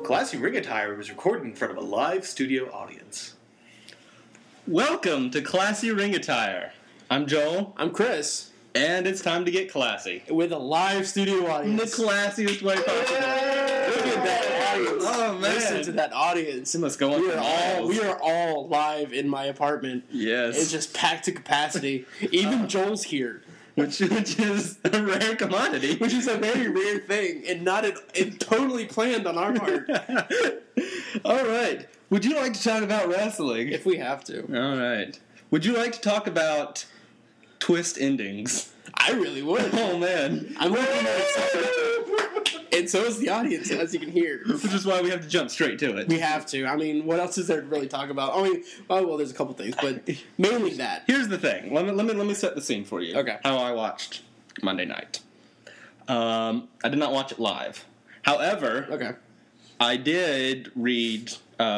Classy Ring Attire was recorded in front of a live studio audience. Welcome to Classy Ring Attire. I'm Joel. I'm Chris. And it's time to get classy. With a live studio audience. The classiest way possible. Look at that audience. Oh, man. Listen to that audience. It must go on. We are all live in my apartment. Yes. It's just packed to capacity. Even Joel's here. Which is a rare commodity. Which is a very rare thing and not totally planned on our part. All right. Would you like to talk about wrestling? If we have to. All right. Would you like to talk about twist endings? I really would. Oh, man. I'm looking at it. And so is the audience, as you can hear. Which is why we have to jump straight to it. We have to. I mean, what else is there to really talk about? I mean, well, there's a couple things, but mainly that. Here's the thing. Let me set the scene for you. Okay. How I watched Monday night. I did not watch it live. However, Okay. I did read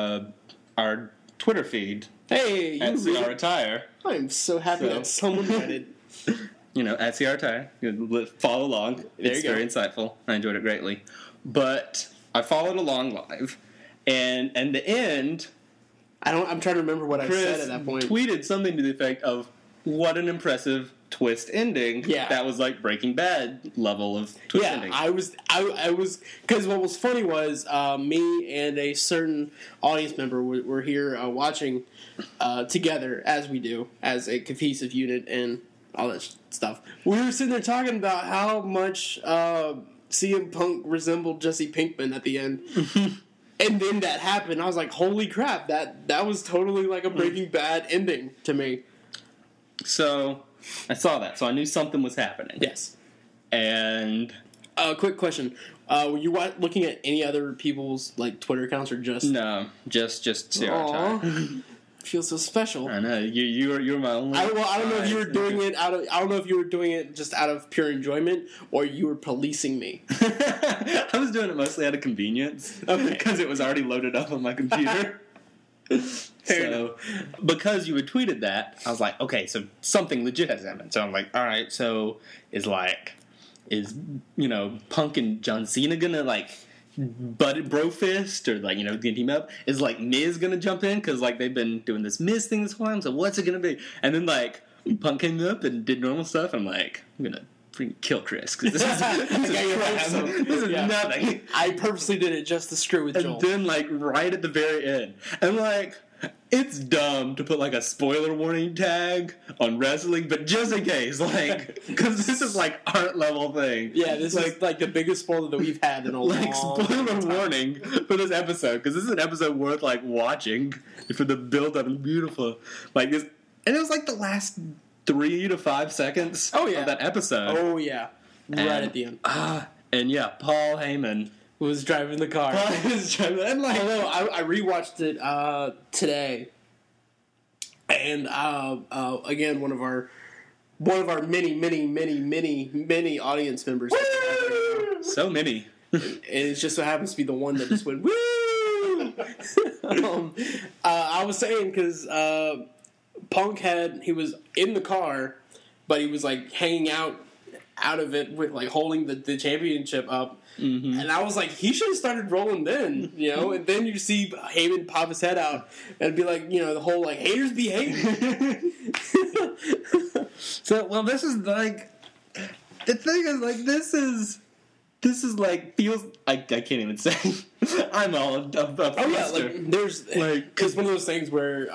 our Twitter feed Hey, at you CR Attire. I'm so happy that someone read it. You know, at CR Attire. You follow along. It's very insightful. I enjoyed it greatly. But I followed along live, and in the end, I'm trying to remember what I said at that point. tweeted something to the effect of, "What an impressive twist ending!" Yeah. That was like Breaking Bad level of twist ending. I was because what was funny was me and a certain audience member were here watching together as we do as a cohesive unit and all that stuff. We were sitting there talking about how much CM Punk resembled Jesse Pinkman at the end. And then that happened. I was like, holy crap, that was totally like a Breaking Bad ending to me. So I saw that, so I knew something was happening. Yes. And quick question: were you looking at any other people's like Twitter accounts or just? no, just CR Attire. Feels so special. I know you're my only. I don't know if you were doing it I don't know if you were doing it just out of pure enjoyment or you were policing me. I was doing it mostly out of convenience because it was already loaded up on my computer. So, because you had tweeted that, I was like, okay, so something legit has happened. So I'm like, all right, so is Punk and John Cena gonna like bro fist or like team up? Is like Miz gonna jump in because like they've been doing this Miz thing this whole time? So what's it gonna be? And then like Punk came up and did normal stuff. I'm like, I'm gonna freaking kill Chris because this is nothing. I purposely did it just to screw with Joel. And then like right at the very end, and like it's dumb to put like a spoiler warning tag on wrestling, but just in case, like, because this is like art level thing. Yeah, this is like the biggest spoiler that we've had in a long spoiler time. warning for this episode because this is an episode worth like watching for the build up and beautiful like this, and it was like the last 3 to 5 seconds. Of that episode. Oh yeah, right at the end. And yeah, Paul Heyman was driving the car. And like, although I rewatched it today, and again one of our many audience members. So many. And it just so happens to be the one that just went woo. I was saying because Punk he was in the car, but he was like hanging out of it with like holding the championship up. Mm-hmm. And I was like, he should have started rolling then, and then you see Heyman pop his head out and be like, the whole like haters be hating. So, well, this is like, the thing is like, this is like, feels, I can't even say, I'm all a oh yeah, like, there's, like, it's one of those things where,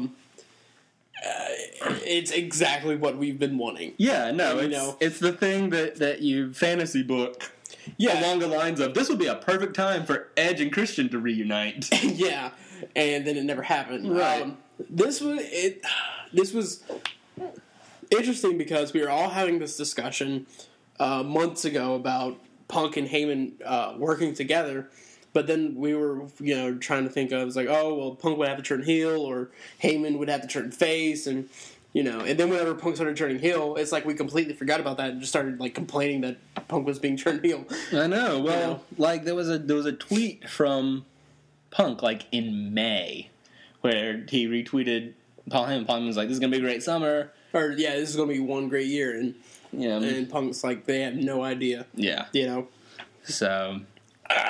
it's exactly what we've been wanting. Yeah, no, it's the thing that you fantasy book. Yeah, along the lines of this would be a perfect time for Edge and Christian to reunite. Yeah, and then it never happened. Right. This was interesting because we were all having this discussion months ago about Punk and Heyman working together, but then we were trying to think of, it was like, oh well, Punk would have to turn heel or Heyman would have to turn face, and and then whenever Punk started turning heel, it's like we completely forgot about that and just started like complaining that Punk was being turned heel. I know. Well, like there was a tweet from Punk like in May where he retweeted Paul Heyman. Paul Heyman was like, "This is gonna be a great summer," or this is gonna be one great year, and and Punk's like, they have no idea. Yeah, So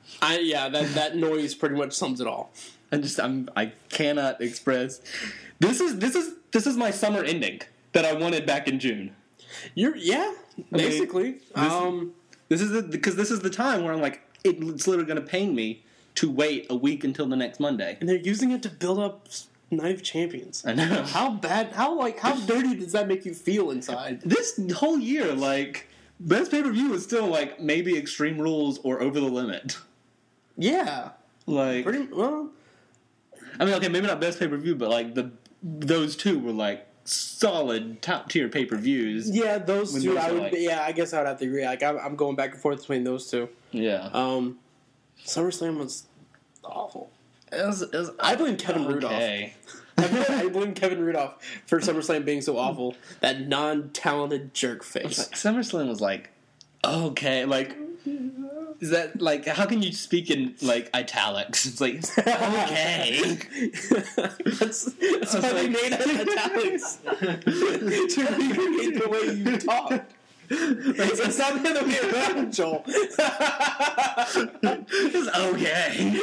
That noise pretty much sums it all. I cannot express. This is my summer ending that I wanted back in June. Basically. This is the time where I'm like, it's literally going to pain me to wait a week until the next Monday. And they're using it to build up Night of Champions. I know. How dirty does that make you feel inside? This whole year, like, best pay-per-view is still, like, maybe Extreme Rules or Over the Limit. Yeah. Like, well. I mean, okay, maybe not best pay-per-view, but, like, those two were, like, solid top-tier pay-per-views. Yeah, those two, I guess I would have to agree. Like, I'm going back and forth between those two. Yeah. SummerSlam was awful. It was I blame Kevin Rudolph. I blame Kevin Rudolph for SummerSlam being so awful. That non-talented jerk face. Like, SummerSlam was like, okay, like, is that, like, how can you speak in, like, italics? It's like, okay. That's why they made italics. To recreate the way you talk. It's not the other way around, Joel. It's okay.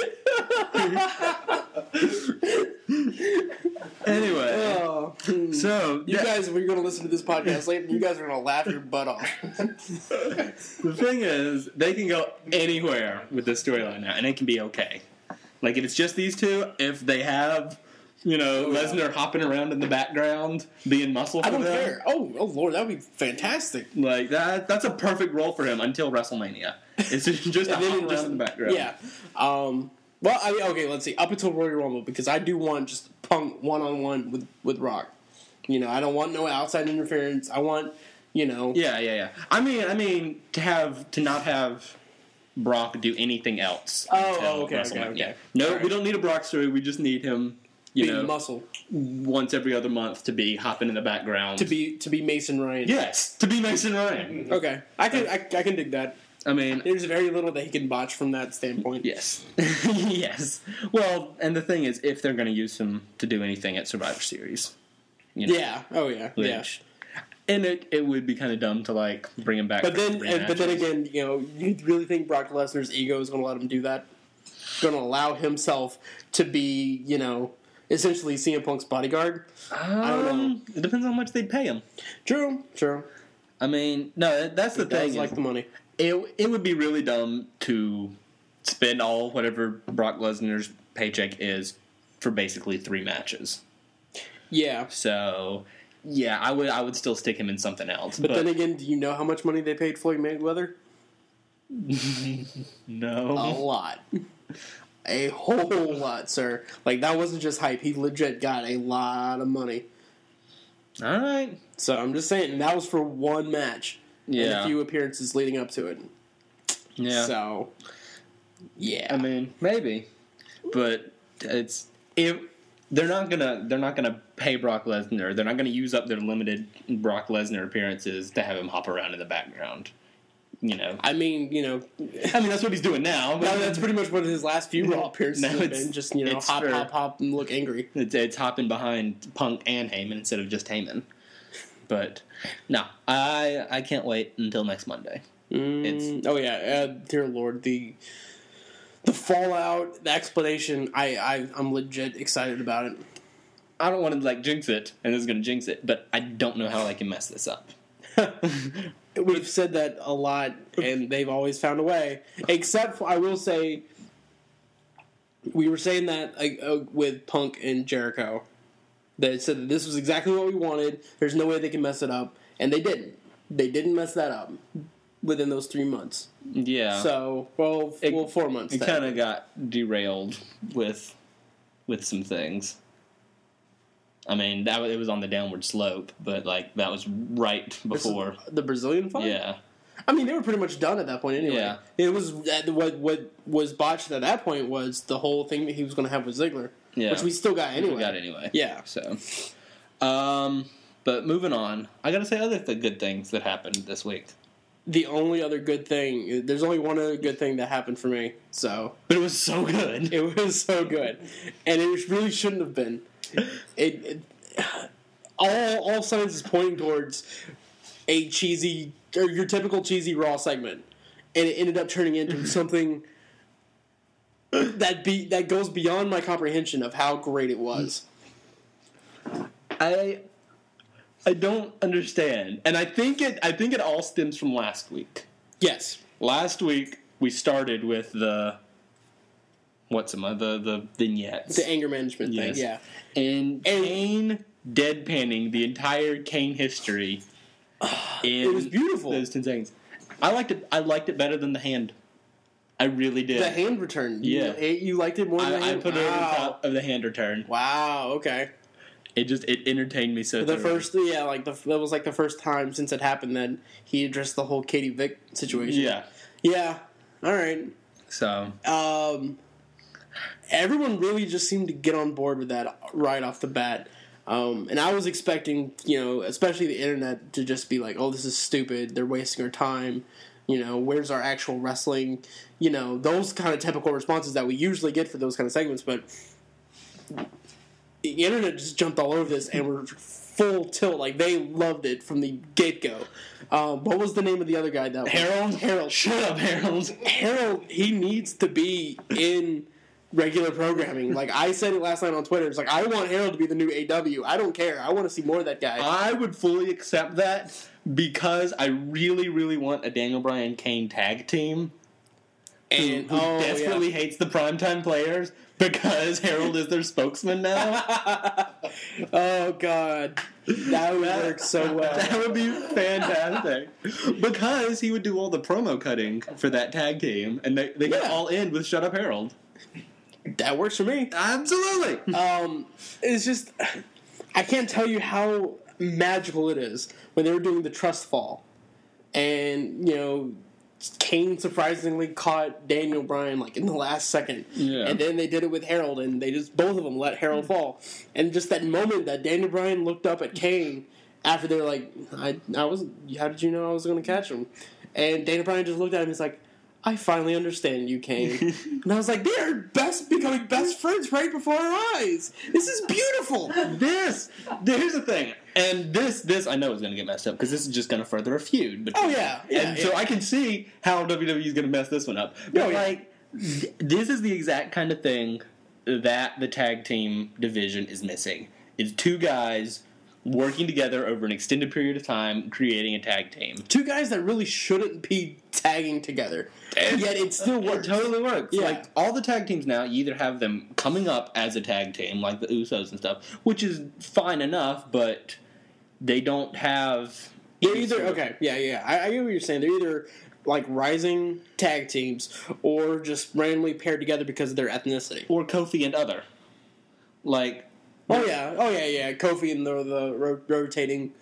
Anyway, so you guys, if you're going to listen to this podcast later, you guys are going to laugh your butt off. The thing is, they can go anywhere with this storyline now, and it can be okay. Like, if it's just these two, if they have, Lesnar hopping around in the background, being muscle for them. I don't care. Oh, Lord, that would be fantastic. Like, that's a perfect role for him until WrestleMania. It's just a hop around in the background. Yeah. Well, okay, let's see. Up until Royal Rumble, because I do want just Punk one-on-one with Rock. I don't want no outside interference. I want, Yeah. I mean, to not have Brock do anything else. Okay. No, right. We don't need a Brock story. We just need him, being muscle once every other month to be hopping in the background. To be Mason Ryan. Yes, to be Mason Ryan. Okay, I can dig that. I mean, there's very little that he can botch from that standpoint. Yes. Yes. Well, and the thing is, if they're going to use him to do anything at Survivor Series. Yeah. Oh, yeah. Yeah. And it would be kind of dumb to, like, bring him back. But then again, you really think Brock Lesnar's ego is going to let him do that? Going to allow himself to be, essentially CM Punk's bodyguard? I don't know. It depends on how much they'd pay him. True. I mean, no, that's the thing. Like the money. It would be really dumb to spend all whatever Brock Lesnar's paycheck is for basically 3 matches. Yeah. So, yeah, I would still stick him in something else. But then again, do you know how much money they paid Floyd Mayweather? No. A lot. A whole lot, sir. Like, that wasn't just hype. He legit got a lot of money. All right. So, I'm just saying, and that was for one match. Yeah. And a few appearances leading up to it. Yeah. So, yeah. I mean, maybe. But they're not gonna pay Brock Lesnar. They're not gonna use up their limited Brock Lesnar appearances to have him hop around in the background. I mean, that's what he's doing now. But that's pretty much what his last few Raw appearances have been. Just, hop, and look angry. It's hopping behind Punk and Heyman instead of just Heyman. But, no, I can't wait until next Monday. Dear Lord, the fallout, the explanation, I'm legit excited about it. I don't want to, jinx it, and this is going to jinx it, but I don't know how I can mess this up. We've said that a lot, and they've always found a way. Except for, I will say, we were saying that with Punk and Jericho. They said that this was exactly what we wanted. There's no way they can mess it up. And they didn't. They didn't mess that up within those 3 months. Yeah. So, 4 months. It kind of got derailed with some things. I mean, it was on the downward slope, but, that was right before. The Brazilian fight? Yeah. I mean, they were pretty much done at that point anyway. Yeah. It was, what was botched at that point was the whole thing that he was going to have with Ziggler. Yeah. Which we still got anyway. Yeah. So, but moving on, I got to say other good things that happened this week. The only other good thing, there's only one other good thing that happened for me. So, but it was so good. It was so good, and it really shouldn't have been. All signs is pointing towards a cheesy, or your typical cheesy Raw segment, and it ended up turning into something that goes beyond my comprehension of how great it was. I don't understand, and I think it all stems from last week. Yes. Last week we started with the vignettes, The anger management Yes. thing, yeah. and Kane deadpanning the entire Kane history. It was beautiful. Those 10 seconds. I liked it better than the hand. I really did. The hand return. Yeah. You liked it more than the I hand? put it over the top of the hand return. Wow, okay. It entertained me so. The thoroughly. first, that was like the first time since it happened that he addressed the whole Katie Vick situation. Yeah. Yeah. All right. So. Everyone really just seemed to get on board with that right off the bat. And I was expecting, especially the internet to just be like, oh, this is stupid. They're wasting our time. Where's our actual wrestling? Those kind of typical responses that we usually get for those kind of segments. But the internet just jumped all over this and were full tilt. Like, they loved it from the get-go. What was the name of the other guy? Harold. Shut up, Harold. Harold, he needs to be in regular programming. Like, I said it last night on Twitter. It's like, I want Harold to be the new AW. I don't care. I want to see more of that guy. I would fully accept that because I really, really want a Daniel Bryan Kane tag team. And who desperately hates the primetime players because Harold is their spokesman now. Oh, God. That would work so well. That would be fantastic. Because he would do all the promo cutting for that tag team, and they could all end with Shut Up Harold. That works for me. Absolutely. It's just, I can't tell you how magical it is when they were doing the trust fall. And, Kane surprisingly caught Daniel Bryan like in the last second. Yeah. And then they did it with Harold, and they just, both of them let Harold fall. And just that moment that Daniel Bryan looked up at Kane after they were like, I was, how did you know I was going to catch him? And Daniel Bryan just looked at him and he's like, I finally understand you, Kane. And I was like, they're becoming best friends right before our eyes. This is beautiful. Here's the thing, and this I know is going to get messed up because this is just going to further a feud. Oh yeah, So I can see how WWE is going to mess this one up. But this is the exact kind of thing that the tag team division is missing. It's two guys working together over an extended period of time, creating a tag team. Two guys that really shouldn't be tagging together. And yet it still works. It totally works. Yeah. Like, all the tag teams now, you either have them coming up as a tag team, like the Usos and stuff, which is fine enough, but they don't have... They're either... Okay, yeah. I get what you're saying. They're either, like, rising tag teams or just randomly paired together because of their ethnicity. Or Kofi and other. Like... Oh yeah. Kofi and the rotating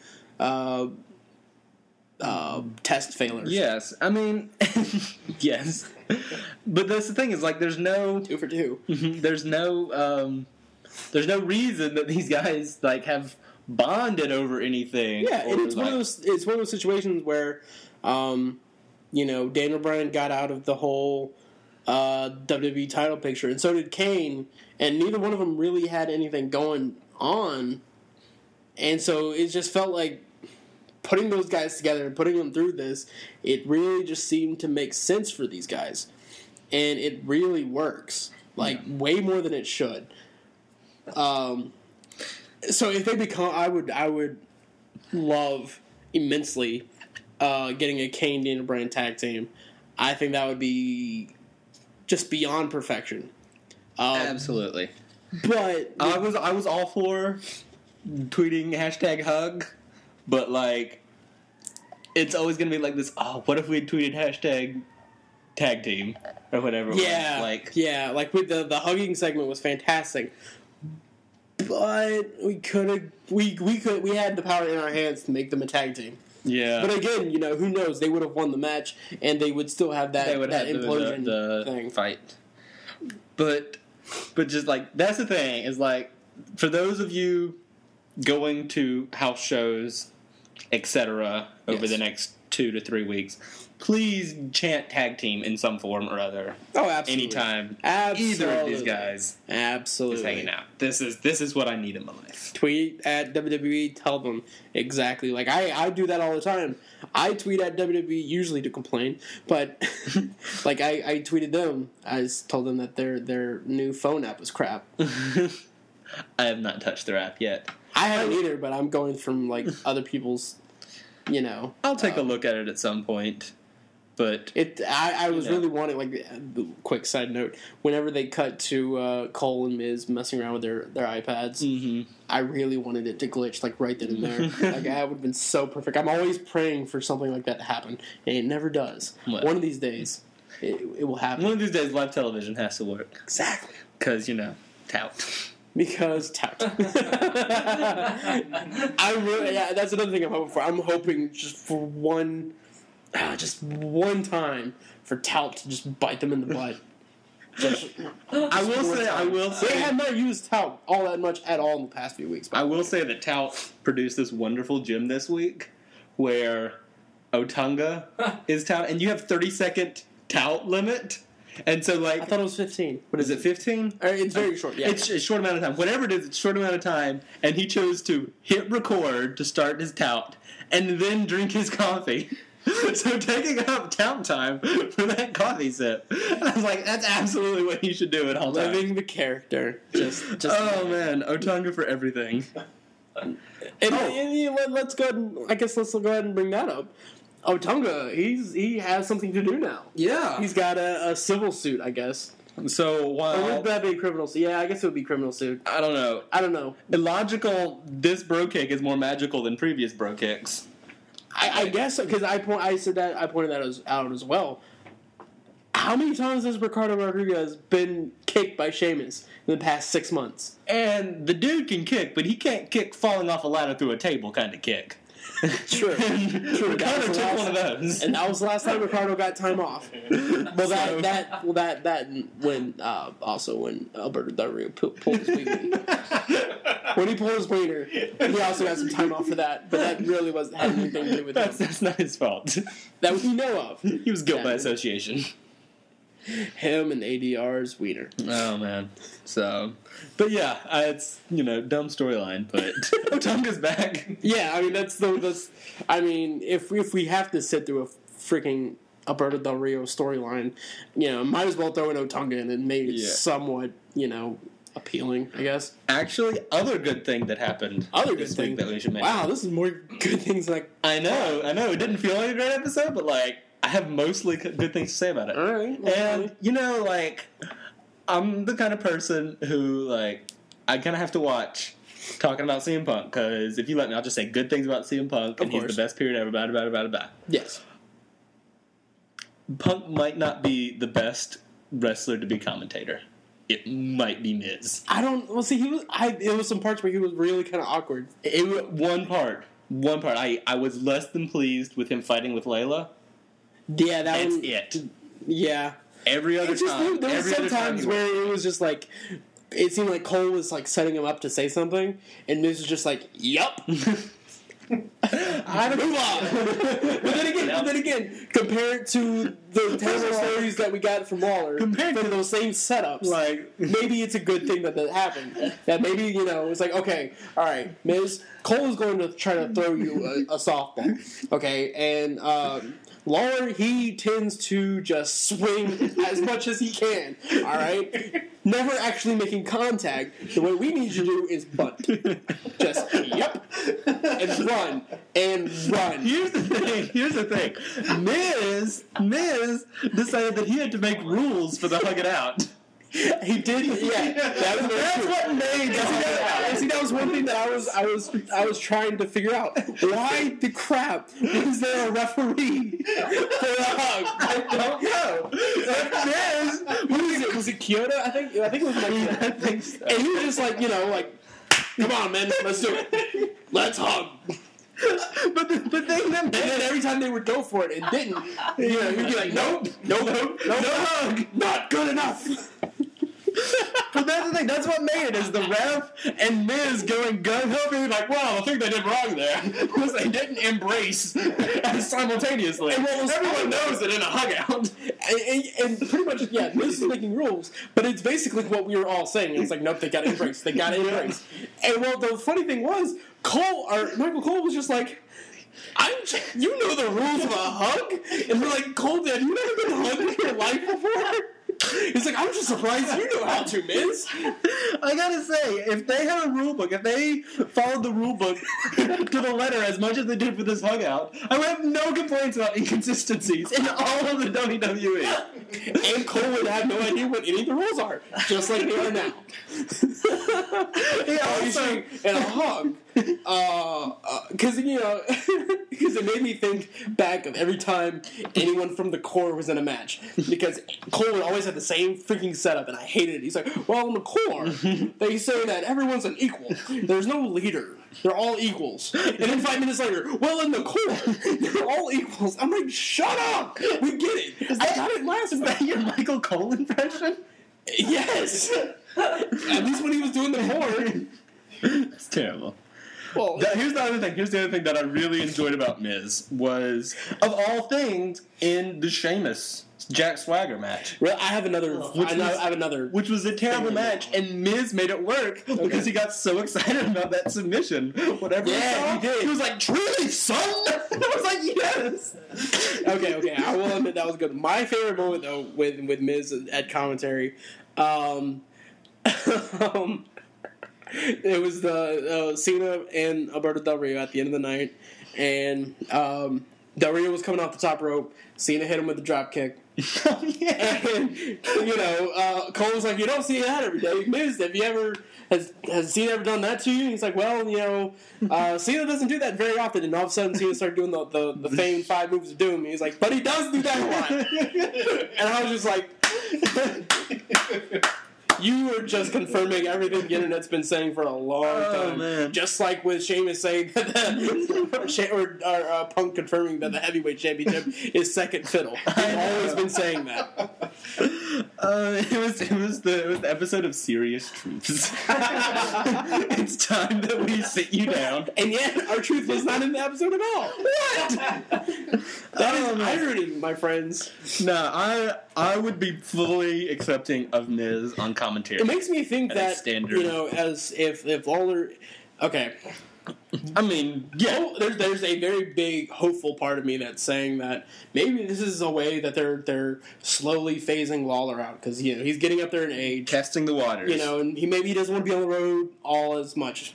test failures. Yes, I mean, yes, but that's the thing is like there's no 2 for 2. there's no reason that these guys like have bonded over anything. Yeah, and it's one of those situations where, Daniel Bryan got out of the whole WWE title picture, and so did Kane, and neither one of them really had anything going on, and so it just felt like putting those guys together and putting them through this, it really just seemed to make sense for these guys, and it really works, way more than it should. So if they become, I would love immensely getting a Kane Daniel Bryan tag team. I think that would be just beyond perfection. Absolutely. But I was all for tweeting #hug, but like it's always gonna be like this. Oh, what if we had tweeted #tag team or whatever? Yeah, like with the hugging segment was fantastic. But we had the power in our hands to make them a tag team. Yeah. But again, who knows? They would have won the match, and they would still have that implosion the thing. Fight. But just like that's the thing is like for those of you going to house shows, etc. over the next 2 to 3 weeks, please chant tag team in some form or other. Oh, absolutely. Anytime. Absolutely. Either of these guys Absolutely. is hanging out. This is what I need in my life. Tweet at WWE, tell them exactly. Like, I do that all the time. I tweet at WWE usually to complain, but like I tweeted them. I told them that their new phone app was crap. I have not touched their app yet. I haven't either, but I'm going from like other people's, you know. I'll take a look at it at some point. But I was you know. really wanting, like, quick side note, whenever they cut to Cole and Miz messing around with their iPads, I really wanted it to glitch, like, right then and there. Like, that would have been so perfect. I'm always praying for something like that to happen, and it never does. What? One of these days, it will happen. One of these days, live television has to work. Exactly. Because, tout. Because tout. That's another thing I'm hoping for. I'm hoping just for one time for tout to just bite them in the butt. I will say. They have not used tout all that much at all in the past few weeks. I will say that tout produced this wonderful gym this week where Otunga is tout, and you have 30-second tout limit. And so, like, I thought it was 15. What is it, 15? It's very short, yeah. It's a short amount of time. Whatever it is, it's a short amount of time, and he chose to hit record to start his tout, and then drink his coffee. So taking up tout time for that coffee sip. I was like, that's absolutely what you should do at all times. Living the character. Just oh, man. Otunga for everything. Let's go ahead and bring that up. Otunga, he has something to do now. Yeah. He's got a civil suit, I guess. So while... Or would that be a criminal suit? Yeah, I guess it would be criminal suit. I don't know. Illogical, this bro kick is more magical than previous bro kicks. I guess, because I pointed that out as well. How many times has Ricardo Rodriguez been kicked by Sheamus in the past 6 months? And the dude can kick, but he can't kick falling off a ladder through a table kind of kick. True. Ricardo took one of those, and that was the last time Ricardo got time off. When Alberto Del Rio pulled his wiener. When he pulled his wiener, he also got some time off for that. But that really had anything to do with him. That's not his fault. That we know of. He was guilt by association. Him and ADR's wiener. Oh man. So, but yeah, it's dumb storyline, but Otunga's back. Yeah, I mean if we have to sit through a freaking Alberto Del Rio storyline, might as well throw an Otunga in and make it somewhat appealing, I guess. Actually, other good thing that happened. This week that we should mention. Wow, this is more good things. Like I know. It didn't feel like a great episode, but I have mostly good things to say about it. All right. And, I'm the kind of person who, I kind of have to watch talking about CM Punk, because if you let me, I'll just say good things about CM Punk, and he's the best period ever, blah. Yes. Punk might not be the best wrestler to be commentator. It might be Miz. It was some parts where he was really kind of awkward. One part. I was less than pleased with him fighting with Layla. Yeah, That's it. Yeah. Every other time. There was some times where it was just like, it seemed like Cole was setting him up to say something, and Miz was just like, yup. I don't know. But then again, compared to the terrible stories that we got from Waller, compared to those same setups, maybe it's a good thing that happened. That maybe, it's like, okay, all right, Miz, Cole is going to try to throw you a softball, okay, and Lawler, he tends to just swing as much as he can, all right? Never actually making contact. So what we need you to do is bunt. Just, yep, and run. Here's the thing. Miz decided that he had to make rules for the Hug It Out. He did, yeah. That's what made the Hug It Out. See, that was one thing that I was trying to figure out. Why the crap is there a referee for a hug? I don't know. Was it Kyoto? I think it was Kyoto. I think so. And he was just come on, man, let's do it. Let's hug. But the thing that, and then every time they would go for it, it didn't. He'd be like, nope, no hug, not good enough. But that's the thing. That's what made it, is the ref and Miz going gung-ho, being like, well, the thing they did wrong there was they didn't embrace simultaneously. And what was Everyone knows it in a hug-out. and pretty much, yeah, Miz is making rules, but it's basically what we were all saying. It's like, nope, they got to embrace. They got to embrace. And well, the funny thing was, Michael Cole was just like, you know the rules of a hug? And we're like, Cole, have you never been hugged in your life before? He's like, I'm just surprised you know how to, Miz. I gotta say, if they had a rule book, if they followed the rule book to the letter as much as they did for this hug out, I would have no complaints about inconsistencies in all of the WWE. And Cole would have no idea what any of the rules are, just like they are now. Also, and a hug, because because it made me think back of every time anyone from the core was in a match, because Cole would always have the same freaking setup, and I hated it. He's like, well, in the core, they say that everyone's an equal. There's no leader. They're all equals. And then 5 minutes later, well, in the core, they're all equals. I'm like, shut up! We get it. I got it last is that your Michael Cole impression? Yes! At least when he was doing the core. It's terrible. Well, Here's the other thing that I really enjoyed about Miz was, of all things, in the Sheamus Jack Swagger match. I have another. I have another. Which was a terrible match, and Miz made it work because he got so excited about that submission. Whatever. Yeah, he did. He was like, "Truly, son!" I was like, "Yes." Okay. I will admit that was good. My favorite moment though, with Miz at commentary, it was the Cena and Alberto Del Rio at the end of the night, and Del Rio was coming off the top rope. Cena hit him with the drop kick. Oh, yeah. And, Cole was like, you don't see that every day. Miz, has Cena ever done that to you? And he's like, well, Cena doesn't do that very often. And all of a sudden, Cena started doing the famed 5 moves of doom. And he's like, but he does do that a lot. And I was just like, you were just confirming everything the internet's been saying for a long time. Man. Just like with Sheamus saying that Punk confirming that the heavyweight championship is second fiddle. He's always been saying that. It was the episode of Serious Truths. It's time that we sit you down. And yet, our truth was not in the episode at all. What? That is irony, my friends. No, I would be fully accepting of Miz on commentary. It makes me think that, standard. as if Lawler... Okay. I mean, yeah. There's a very big hopeful part of me that's saying that maybe this is a way that they're slowly phasing Lawler out, because he's getting up there in age, Testing the waters. and he doesn't want to be on the road all as much,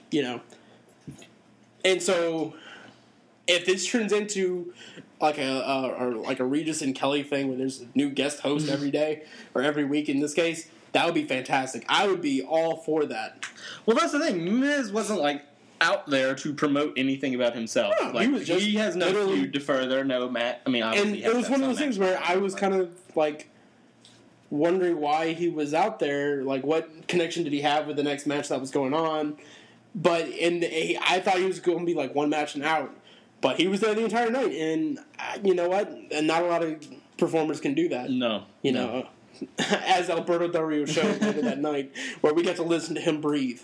and so if this turns into like a Regis and Kelly thing where there's a new guest host every day or every week in this case, that would be fantastic. I would be all for that. Well, that's the thing. Miz wasn't out there to promote anything about himself. No, he has no feud to further, no match. I mean, obviously, and it was one of those things where I was kind of wondering why he was out there. Like, what connection did he have with the next match that was going on? But I thought he was going to be one match and out. But he was there the entire night, and you know what? And not a lot of performers can do that. No, know, as Alberto Del Rio showed later that night, where we got to listen to him breathe.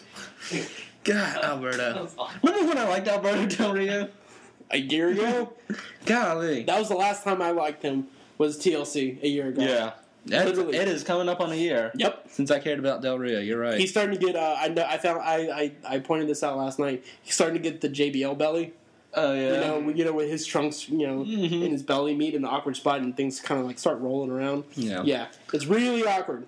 God, Alberto. Remember when I liked Alberto Del Rio? A year ago? Golly. That was the last time I liked him, was TLC a year ago. Yeah. It is coming up on a year. Yep. Since I cared about Del Rio, you're right. He's starting to get, I pointed this out last night, he's starting to get the JBL belly. Oh, yeah. With his trunks, in his belly meet in an awkward spot and things kind of start rolling around. Yeah. Yeah. It's really awkward.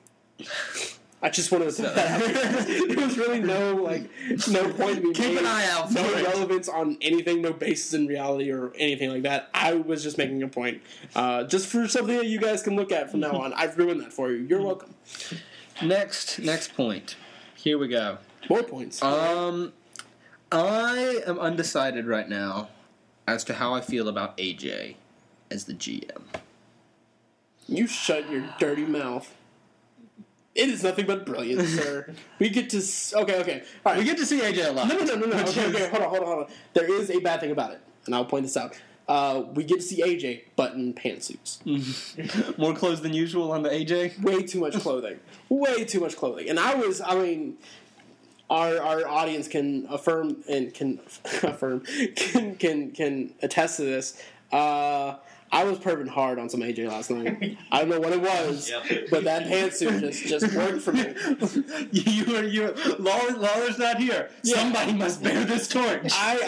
I just wanted to say that. There was really no point to be Keep an eye out for no it. relevance on anything, no basis in reality or anything like that. I was just making a point. Just for something that you guys can look at from now on. I've ruined that for you. You're welcome. Next point. Here we go. More points. I am undecided right now as to how I feel about AJ as the GM. You shut your dirty mouth. It is nothing but brilliant, sir. We get to... Okay. All right. We get to see AJ a lot. No. Okay, hold on. There is a bad thing about it, and I'll point this out. we get to see AJ button pantsuits. More clothes than usual on the AJ. Way too much clothing. Way too much clothing. And our audience can affirm and can attest to this. I was perving hard on some AJ last night. I don't know what it was, but that pantsuit just worked for me. Lawler's not here. Yeah. Somebody must bear this torch.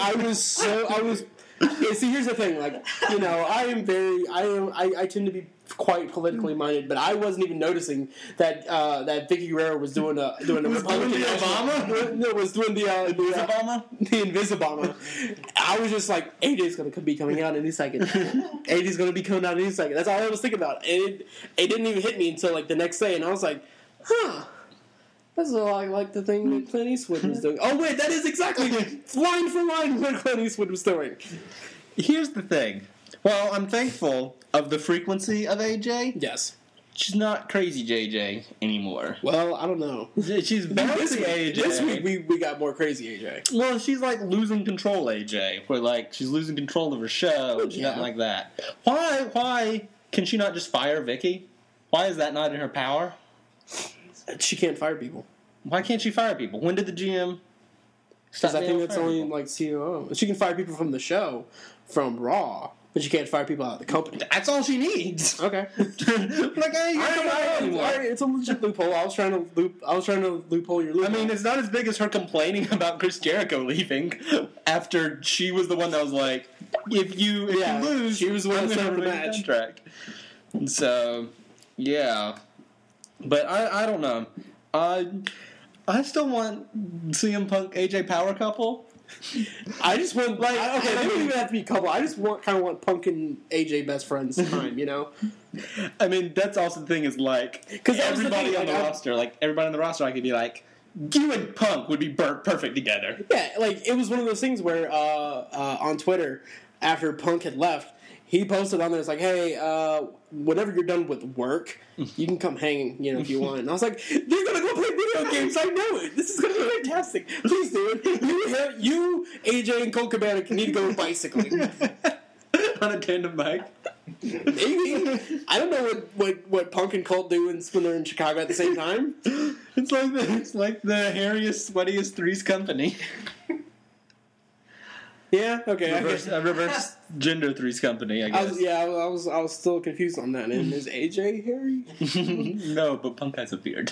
See, here's the thing. Like, you know, I tend to be quite politically minded, but I wasn't even noticing that Vicky Guerrero was doing a Republican Obama. No, was doing the Obama. The Invisibama. I was just like, AJ's going to be coming out any second. AJ's going to be coming out any second. That's all I was thinking about. And it didn't even hit me until like the next day, and I was like, huh. That's a lot like the thing that Clint Eastwood was doing. Oh, wait, that is exactly line for line what Clint Eastwood was doing. Here's the thing. Well, I'm thankful of the frequency of AJ. Yes. She's not crazy JJ anymore. Well, I don't know. She's bouncy AJ. This week we got more crazy AJ. Well, she's like losing control AJ. Where like she's losing control of her show and nothing like that. Why can she not just fire Vicky? Why is that not in her power? She can't fire people. Why can't she fire people? When did the GM stop? Because I think that's only like COO. She can fire people from the show, from Raw, but she can't fire people out of the company. That's all she needs. Okay. Like, it's a legit loophole. I was trying to loophole your loophole. I mean, it's not as big as her complaining about Chris Jericho leaving after she was the one that was like, if you lose, she was the one I'm that set gonna up the remove match. Contract. So, yeah. But I don't know. I still want CM Punk AJ Power couple. I just want they don't even have to be a couple. I just kind of want Punk and AJ best friends time, you know. I mean, that's also the thing is like because everybody on the roster, like everybody on the roster, I could be like, you and Punk would be perfect together. Yeah, like it was one of those things where on Twitter after Punk had left, he posted on there, it's like, hey, whenever you're done with work, you can come hang, you know, if you want. And I was like, they're going to go play video games. I know it. This is going to be fantastic. Please do it. You, AJ, and Colt Cabana need to go bicycling. On a tandem bike. Maybe. I don't know what Punk and Colt do when they're in Chicago at the same time. It's like the hairiest, sweatiest Three's Company. Yeah. Okay. Reverse gender Three's Company. I guess. I was still confused on that. And is AJ hairy? No, but Punk has a beard.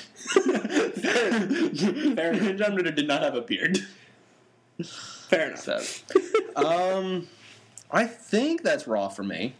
Fair enough. John Ritter did not have a beard. Fair enough. So, I think that's Raw for me.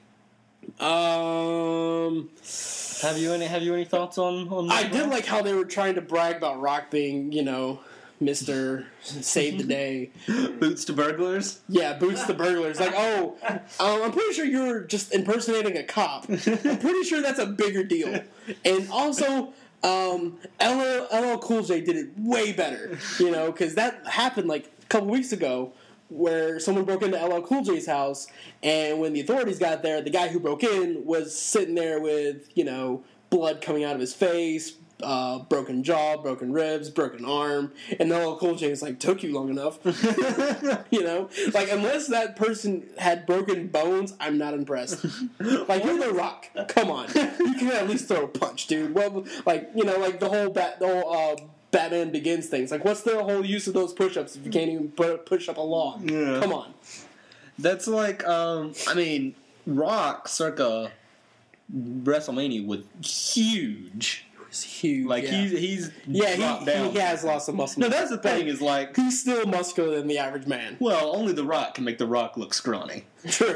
Have you any thoughts on I did like how they were trying to brag about Rock being, you know, Mr. Save the Day. Boots to burglars? Yeah, Boots to burglars. Like, I'm pretty sure you're just impersonating a cop. I'm pretty sure that's a bigger deal. And also, LL Cool J did it way better, you know, because that happened like a couple weeks ago where someone broke into LL Cool J's house, and when the authorities got there, the guy who broke in was sitting there with, you know, blood coming out of his face, broken jaw, broken ribs, broken arm, and LL Cool J is like, took you long enough. You know? Like, unless that person had broken bones, I'm not impressed. Like, you're The Rock. Come on. You can at least throw a punch, dude. Well, like, you know, like the whole Batman Begins things. Like, what's the whole use of those push-ups if you can't even push up a log? Yeah. Come on. That's like, I mean, Rock circa WrestleMania was huge. It's huge. Like, yeah. he's Yeah, down. he has lost some muscle. No, that's the thing is like, He's still muscular than the average man. well, only The Rock can make The Rock look scrawny. True.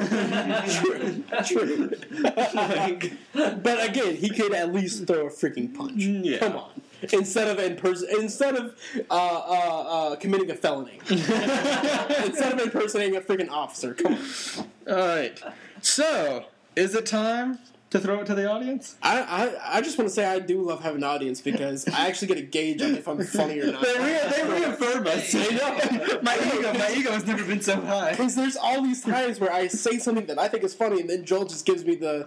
Like, But again, he could at least throw a freaking punch. Yeah. Come on. Instead of committing a felony. Instead of impersonating a freaking officer. Come on. all right. So, is it time to throw it to the audience? I just want to say I do love having an audience because I actually get a gauge on if I'm funny or not. They reaffirm us. I know. My ego has never been so high. Because there's all these times where I say something that I think is funny, and then Joel just gives me the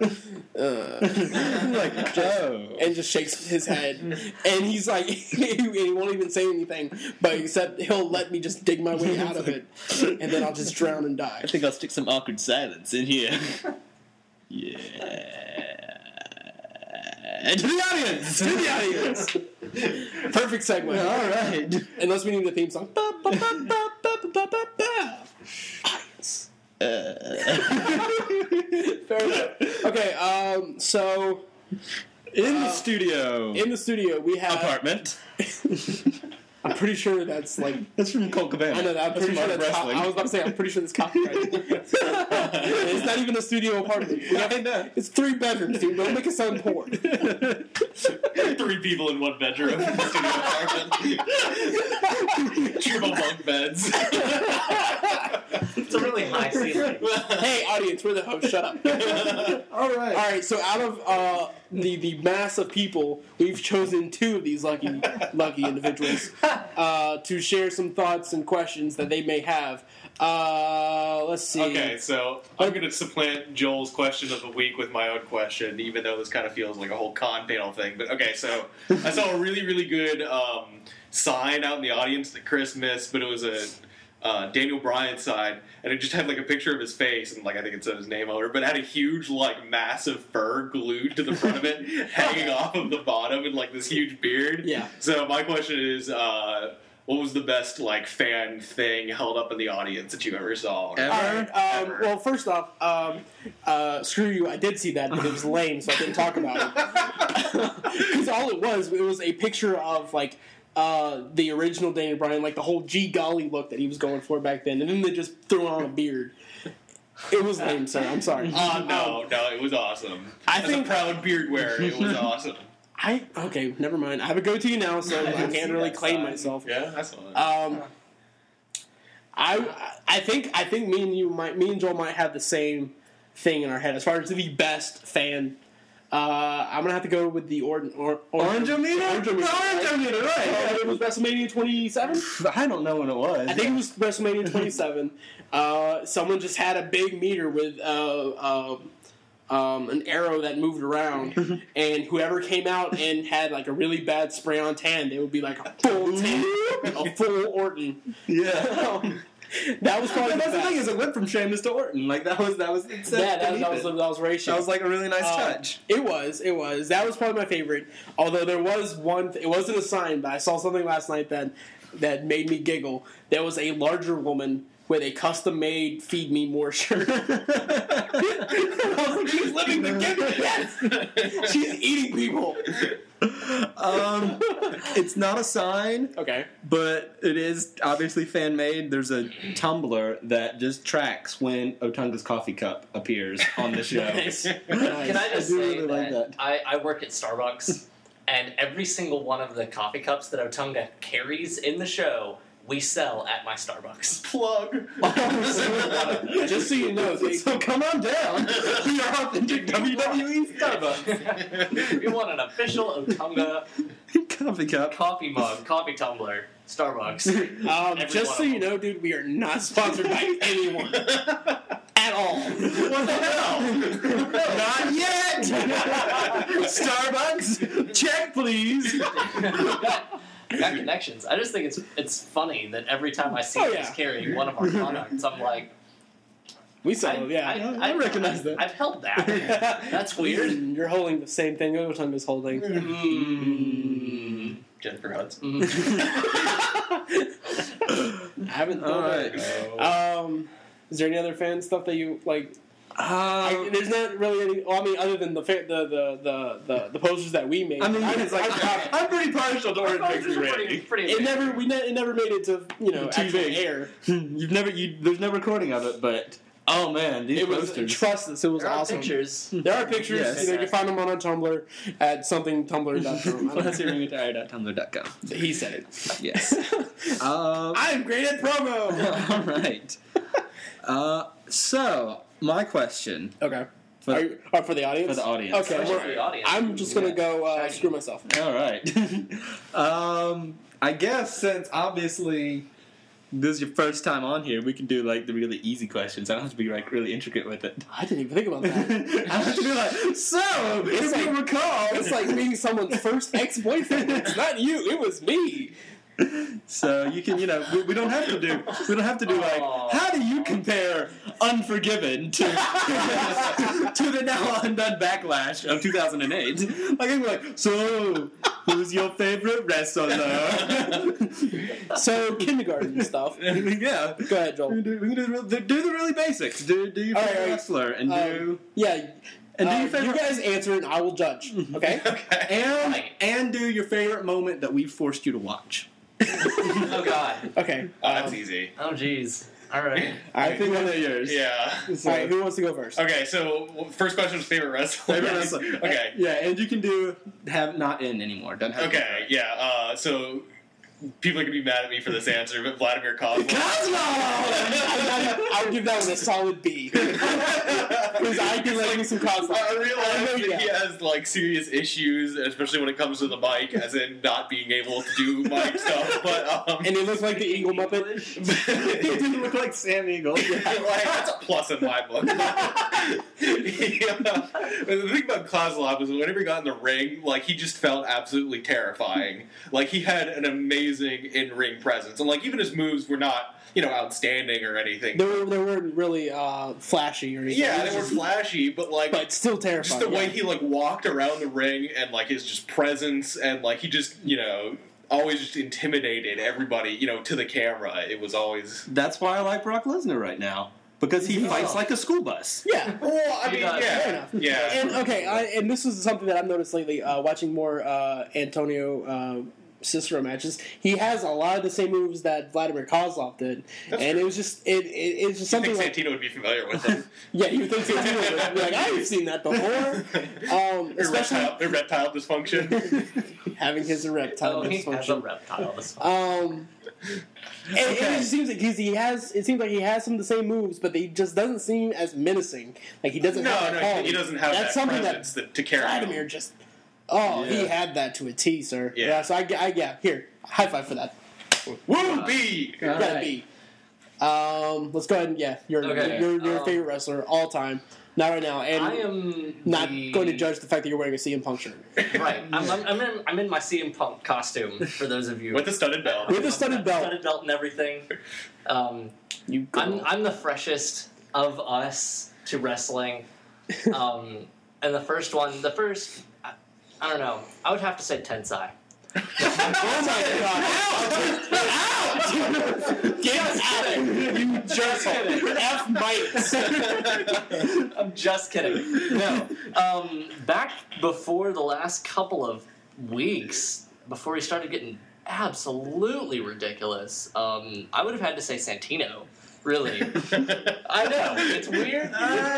and just shakes his head, and he's like, he won't even say anything, but except he'll let me just dig my way out of it, and then I'll just drown and die. I think I'll stick some awkward silence in here. Yeah. And to the audience! To the audience! Perfect segue. All right. Unless we need the theme song. Audience. Fair enough. Okay, so... In the studio. In the studio, we have... Apartment. I'm pretty sure that's like... That's from Colt Cabana. I know that. I'm pretty sure that's... I was about to say, I'm pretty sure that's copyrighted. It's not even a studio apartment. It's 3 bedrooms, dude. Don't make it sound poor. 3 people in 1 bedroom in the studio apartment. Triple bunk beds. It's a really high ceiling. Hey, audience, we're the host. Shut up. All right. So out of the mass of people, we've chosen 2 of these lucky individuals to share some thoughts and questions that they may have. Let's see. Okay, so I'm going to supplant Joel's question of the week with my own question, even though this kind of feels like a whole con panel thing. But okay, so I saw a really, really good sign out in the audience that Chris missed, but it was a Daniel Bryan sign, and it just had like a picture of his face, and like I think it said his name over, but it had a huge, like, massive fur glued to the front of it, hanging off of the bottom, and like this huge beard. Yeah. So my question is, what was the best like fan thing held up in the audience that you ever saw? Ever? Ever. Well, first off, screw you. I did see that, but it was lame, so I didn't talk about it. Because all it was a picture of like the original Daniel Bryan, like the whole G golly look that he was going for back then, and then they just threw on a beard. It was lame, sir. I'm sorry. No, it was awesome. I As think- a proud beard wearer, it was awesome. Okay, never mind. I have a goatee now, so I can't really claim myself. Yeah, I saw it. I think me and Joel might have the same thing in our head as far as the best fan. I'm gonna have to go with the Orange Orange-O-meter? Orange-O-meter, Orange-O-meter, right. It was WrestleMania 27. I don't know when it was. I think it was WrestleMania 27. Someone just had a big meter with an arrow that moved around, and whoever came out and had like a really bad spray-on tan, they would be like a full tan, a full Orton. Yeah. That was probably That's the best. thing is, it went from Sheamus to Orton. Like that was That was ratio. That was like a really nice touch. It was. That was probably my favorite. Although there was one. It wasn't a sign, but I saw something last night that made me giggle. There was a larger woman with a custom-made "Feed Me More" shirt. She's living the gimmick. Yes, she's eating people. It's not a sign, Okay. but it is obviously fan made. There's a Tumblr that just tracks when Otunga's coffee cup appears on the show. Nice. Can I just do say really like that, that. I work at Starbucks, and every single one of the coffee cups that Otunga carries in the show, we sell at my Starbucks. Plug. Just so you know, So come on down. We are authentic WWE Starbucks. If you want an official Otunga Coffee cup. coffee mug, coffee tumbler, Starbucks. Every just one so of you them. know, dude, we are not sponsored by anyone at all. What the hell? Not yet. Starbucks. Check, please. Got connections. I just think it's funny that every time I see Oh, this yeah. carrying one of our products, I'm like, We sell it, yeah. I recognize that. I've held that. That's weird. You're holding the same thing Otunga's holding. Jennifer Hudson. I haven't All thought right. that. Is there any other fan stuff that you like? There's not really any. Well, I mean, other than the posters that we made. I mean, it's like I'm pretty partial to Orange Victory rating. Pretty it never made it to actual TV. air. There's no recording of it, but oh man, these It was posters. trust us. It was There are awesome. pictures. There are pictures. Yes. You can find them on our Tumblr at somethingtumblr.com. PlastiCRetire.tumblr.com. He said it. Yes. I'm great at promo. All right. So my question Okay. For, For the audience? for the audience. Okay, Especially well, for the audience. I'm just going to go screw myself. All right. I guess since obviously this is your first time on here, we can do like the really easy questions. I don't have to be like really intricate with it. I didn't even think about that. I have to be like, so if you recall, It's like being someone's first ex-boyfriend. It's not you, it was me. so you can, we don't have to do like, Aw. how do you compare Unforgiven to to the now undone Backlash of 2008? Like, I'm like, so who's your favorite wrestler? So, kindergarten stuff. Yeah. Go ahead, Joel. We can do the really basics. Do your All favorite right. wrestler and do Yeah. and do your You favorite guys answer and I will judge. Okay? and do your favorite moment that we forced you to watch. Oh God. Okay. That's easy. Oh jeez. All right. I think one of yours. Yeah. All right, who wants to go first? Okay, so first question was favorite wrestler. Favorite wrestler. Okay. Yeah, and you can do have not in anymore. Doesn't have. Okay, yeah. So people are gonna be mad at me for this answer, but Vladimir Kozlov. I'll give that one a solid B. Because I can let you some Kozlov. I realize that Yeah. he has like serious issues, especially when it comes to the mic, as in not being able to do mic stuff. But And he looks like the Eagle Muppet. he didn't look like Sam Eagle. like, that's a plus in my book. Yeah. The thing about Kozlov is whenever he got in the ring, like he just felt absolutely terrifying. Like he had an amazing in-ring presence, and like even his moves were not, outstanding or anything. They weren't really flashy or anything. Yeah, It was they were just- flashy, but like but still terrifying. just the way yeah. he like walked around the ring and like his just presence and like he just always just intimidated everybody to the camera. It was always That's why I like Brock Lesnar right now because he Yeah. fights like a school bus. Yeah. well, I mean, does. Fair yeah, enough. yeah. And okay, and this is something that I've noticed lately, watching more Antonio Cicero matches. He has a lot of the same moves that Vladimir Kozlov did, That's and true. it was just it's just I something think like Santino would be familiar with them. yeah, you think Santino would be like I've seen that before, especially Erectile dysfunction. having his reptile Oh, he has a dysfunction. reptile. This And it just seems like it seems like he has some of the same moves, but he just doesn't seem as menacing. Like he doesn't. have that quality. he doesn't have That's that something presence to carry. Vladimir just. Oh, he Yeah. had that to a T, sir. Yeah. So I here, high five for that. Woo B. All Gotta right. be. Let's go ahead and your Okay. favorite wrestler all time. Not right now, and I am not the- going to judge the fact that you're wearing a CM Punk shirt Right. I'm in my CM Punk costume. For those of you With the studded belt. with a studded belt. studded belt and everything. You girl. I'm the freshest of us to wrestling. And the first, I don't know. I would have to say Tensai. Oh my god! Get out of here, you jerk! F mics. I'm just kidding. No. Back before the last couple of weeks, before he started getting absolutely ridiculous, I would have had to say Santino. Really. I know. It's weird.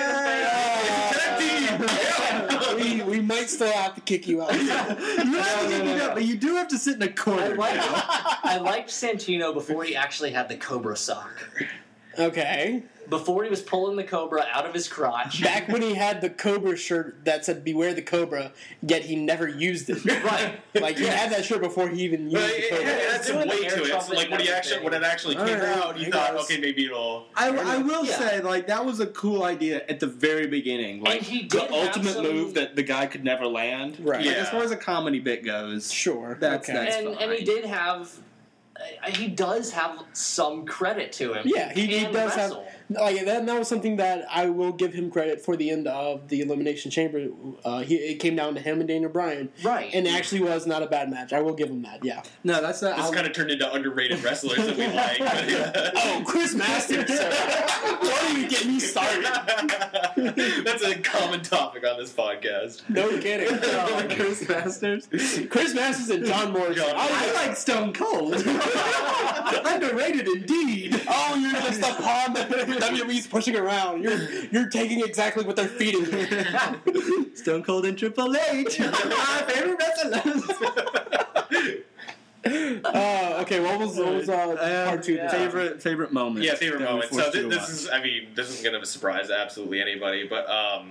We might still have to kick you out. You have to get it up, but you do have to sit in a corner. I liked Santino before he actually had the Cobra sock. Okay. Before he was pulling the Cobra out of his crotch. Back when he had the Cobra shirt that said "Beware the Cobra," yet he never used it. Right. Like he had that shirt before he even used But the it Cobra. had some Doing the weight air to it. So, trumpet like when and it everything. actually came Alright, out, you I thought, guess. okay, maybe it'll. I will Yeah. say, like, that was a cool idea at the very beginning. Like, And he the did have ultimate some- move that the guy could never land. Right. Like, Yeah. as far as a comedy bit goes, Sure. That's- okay. that's- And he did have. He does have some credit to him. Yeah, he can does wrestle. have. Like that was something that I will give him credit for. The end of the Elimination Chamber, it came down to him and Daniel Bryan, Right. and it actually was not a bad match. I will give him that. Yeah. no, that's not. This kind of turned into underrated wrestlers that we like. But, Oh, Chris Masters! Don't even get me started. That's a common topic on this podcast. No kidding. Chris Masters. Chris Masters and John Morrison. I like Stone Cold. Underrated indeed. Oh, you're just a pawn that WWE's pushing around. You're taking exactly what they're feeding you. Stone Cold and Triple H. My favorite wrestlers. Okay, what was part two? yeah. Favorite moment. Yeah, favorite that we moment. So forced you to this watch. is, I mean, this isn't going to surprise absolutely anybody, but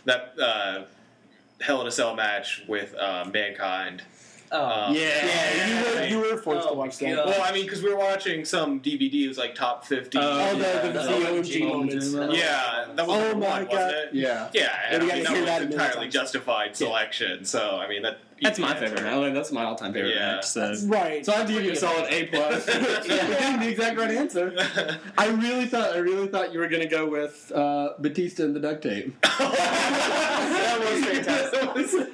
that Hell in a Cell match with Mankind. Oh, Yeah, you were forced to watch that. God. Well, I mean, because we were watching some DVD. It was like top 50. Oh, the the OMG moments. Yeah, that was Oh number my one, God. wasn't it? Yeah. Yeah, Yeah, we I gotta mean, hear that that was a million entirely times. justified selection. So, I mean, That's my easy favorite answer. match. That's my all-time favorite Yeah. match. So. Right. So I have to give you a solid A+. We're getting the exact right answer. I really thought you were gonna go with Batista and the duct tape. That was fantastic.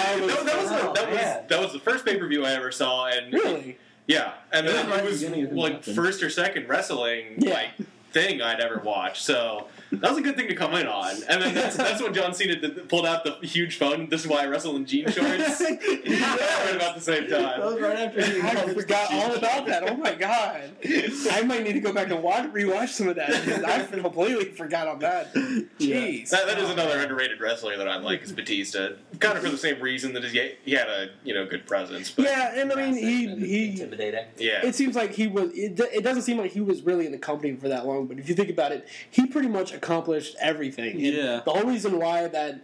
That was the first pay-per-view I ever saw, and Really? yeah, and It was then right it at the was beginning of him like watching. first or second wrestling Yeah. like thing I'd ever watched. So that was a good thing to come in on. And then that's when John Cena pulled out the huge phone. This is why I wrestle in jean shorts. Right about the same That time. was right after he I forgot all about that. Oh my god! I might need to go back and rewatch some of that because I completely forgot on that. Jeez. That is another underrated wrestler that I like is Batista. Kind of for the same reason that he had a good presence. But Yeah, and I mean he. intimidating. yeah. It seems like he was. It doesn't seem like he was really in the company for that long. But if you think about it, he pretty much accomplished everything. And Yeah. the whole reason why that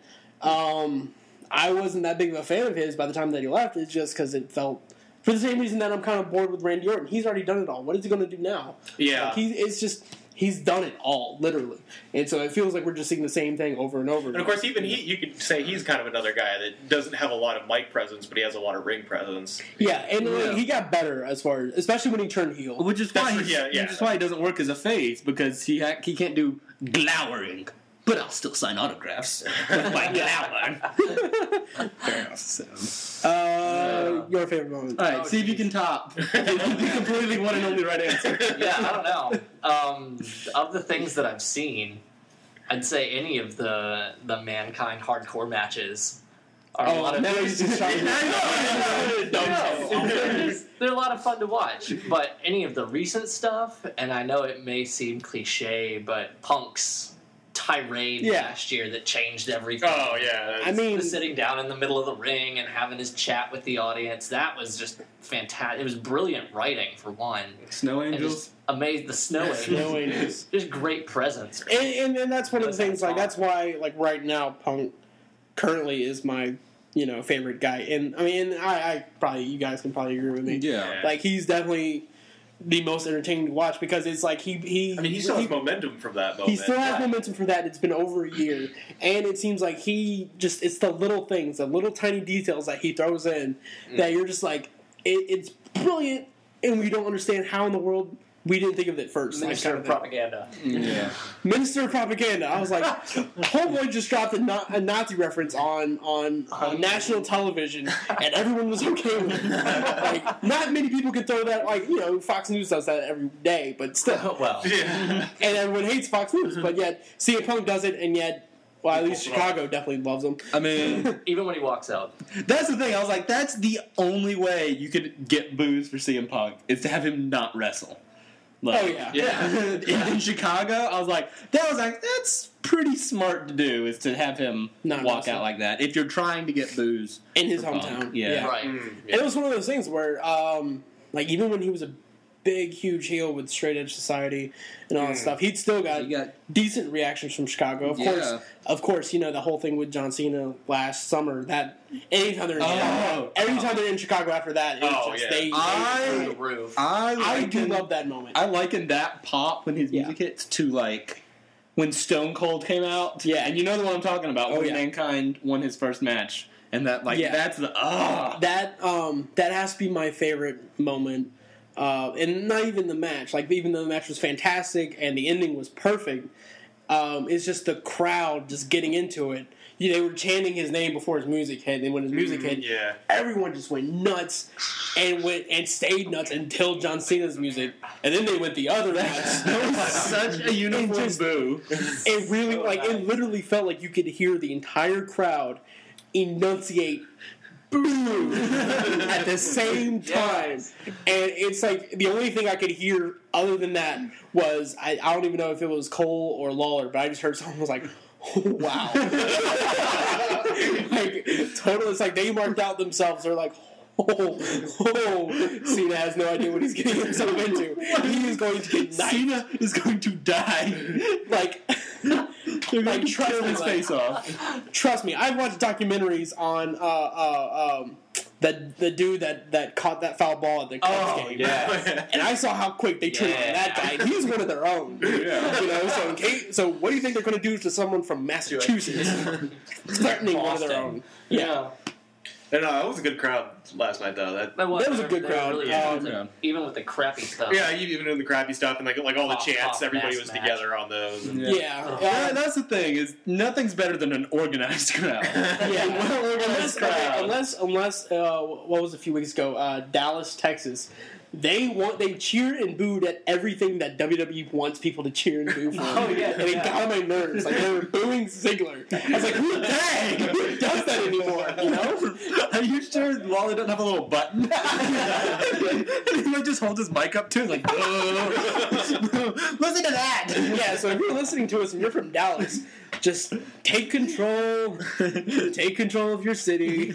I wasn't that big of a fan of his by the time that he left is just because it felt. For the same reason that I'm kind of bored with Randy Orton. He's already done it all. What is he going to do now? Yeah. Like, he's done it all, literally. And so it feels like we're just seeing the same thing over and over. And of course, even you could say he's kind of another guy that doesn't have a lot of mic presence, but he has a lot of ring presence. Yeah, and Yeah. he got better as far as, especially when he turned heel. Which is why That's- yeah, yeah. which is why he doesn't work as a face because he can't do glowering. But I'll still sign autographs with my glower. Fair enough. So. Your favorite moment? All right, Oh, see if you can top the completely one and only right answer. Yeah, I don't know. Of the things that I've seen, I'd say any of the Mankind hardcore matches are a lot of. now he's just trying They're a lot of fun to watch, but any of the recent stuff, and I know it may seem cliche, but Punk's tirade Yeah. last year that changed everything. Oh yeah. I mean, The sitting down in the middle of the ring and having his chat with the audience, that was just fantastic. It was brilliant writing, for one. Snow And Angels. just amazed the snow angels. Snow Angels. Just great presence. and that's one of the That's things. Like awesome. that's why, like right now, Punk currently is my favorite guy. And I mean, I probably you guys can probably agree with me. Yeah. Like he's definitely the most entertaining to watch because it's like he. I mean, he still has momentum from that moment. He still has momentum for that. It's been over a year, and it seems like it's the little things, the little tiny details that he throws in that you're just like, it's brilliant, and we don't understand how in the world we didn't think of it first. Minister Like, of propaganda. Yeah. Minister of Propaganda. I was like, homeboy just dropped a Nazi reference on national television, and everyone was okay with it. Like, not many people can throw that. Like, Fox News does that every day, but still. Well, Yeah. And everyone hates Fox News, but yet CM Punk does it, and yet, well, at least Chicago definitely loves him. I mean, even when he walks out. that's the thing. I was like, that's the only way you could get booze for CM Punk is to have him not wrestle. Like, Oh, yeah. in Chicago, I was like, that's pretty smart to do is to have him Not walk wrestle. out like that. If you're trying to get booze In his for Punk. hometown. Yeah. Right. And it was one of those things where, like, even when he was a big, huge heel with Straight Edge Society and all that stuff, he'd still got, He got- decent reactions from Chicago. Yeah. Of course, the whole thing with John Cena last summer. That anytime they're in Chicago, every time they're in Chicago after that, it's Oh, just yeah. Through the roof. I do love that moment. I liken that pop when his Yeah. music hits to like when Stone Cold came out. Yeah. And you know the one I'm talking about Oh, when yeah. Mankind won his first match. And that Yeah. that's the that has to be my favorite moment. And not even the match. Like, even though the match was fantastic and the ending was perfect, it's just the crowd just getting into it. They were chanting his name before his music hit, and when his music hit, yeah. everyone just went nuts and stayed nuts until John Cena's music, and then they went the other nuts. such a uniform just- boo. It really, it literally felt like you could hear the entire crowd enunciate boo at the same time. And it's like the only thing I could hear other than that was I don't even know if it was Cole or Lawler, but I just heard someone was like, oh, wow. Like, totally, it's like they marked out themselves. They're like, Cena has no idea what he's getting himself into. He is going to get knifed. Cena is going to die. Like, They're Like, gonna trust kill me, his like- face off. Trust me, I've watched documentaries on the dude that caught that foul ball at the Cubs game. yeah. And I saw how quick they turned on that guy. And he's one of their own. Yeah. You know, so what do you think they're going to do to someone from Massachusetts? Threatening one of their own. Yeah. And that was a good crowd last night, though. That That was a good They crowd. Really Yeah. even with the crappy stuff. yeah, even in the crappy stuff and like all the Pop, chants, pop, everybody mass was match. together on those. And Yeah. Yeah, that's the thing is nothing's better than an organized crowd. Yeah. Well organized crowd. Unless what was a few weeks ago, Dallas, Texas. They cheered and booed at everything that WWE wants people to cheer and boo for. Oh, yeah, And it yeah. got on my nerves. Like, they were booing Ziggler. I was like, who does that anymore? You know? Are you sure Wally doesn't have a little button? He might just hold his mic up too, and like, listen to that. Yeah, so if you're listening to us and you're from Dallas, just take control. Take control of your city.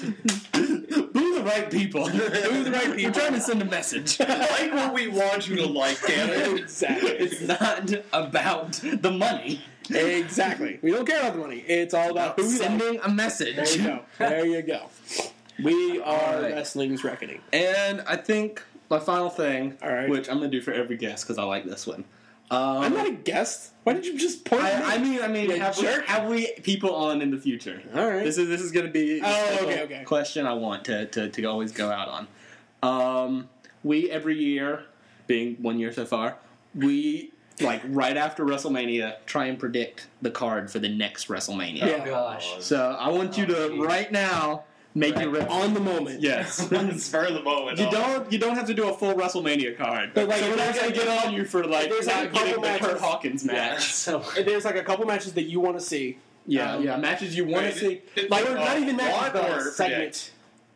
Boo the right people. Boo the right people. We're trying to send a message. like what we want you to like, damn it. Exactly. It's not about the money. Exactly. We don't care about the money. It's all about who we like. Sending a message. There you go. There you go. We are All right. Wrestling's Reckoning. And I think my final thing, All right. which I'm going to do for every guest because I like this one. I'm not a guest. Why did you just point at me? I mean, You jerk. have we people on in the future? All right. This is going to be Oh, a okay. question I want to always go out on. We every year, being 1 year so far, we like right after WrestleMania try and predict the card for the next WrestleMania. Yeah. Oh gosh. So I want you to geez. right now make your On the moment. yes. Spur of the moment. You don't have to do a full WrestleMania card. But, like, so we're not there's gonna like- get on you for like there's like not a couple getting the matches. Kurt Hawkins match. So And there's like a couple matches that you want to see. Yeah, Um, yeah, matches you want to see. Like, not even matches, but or like segments.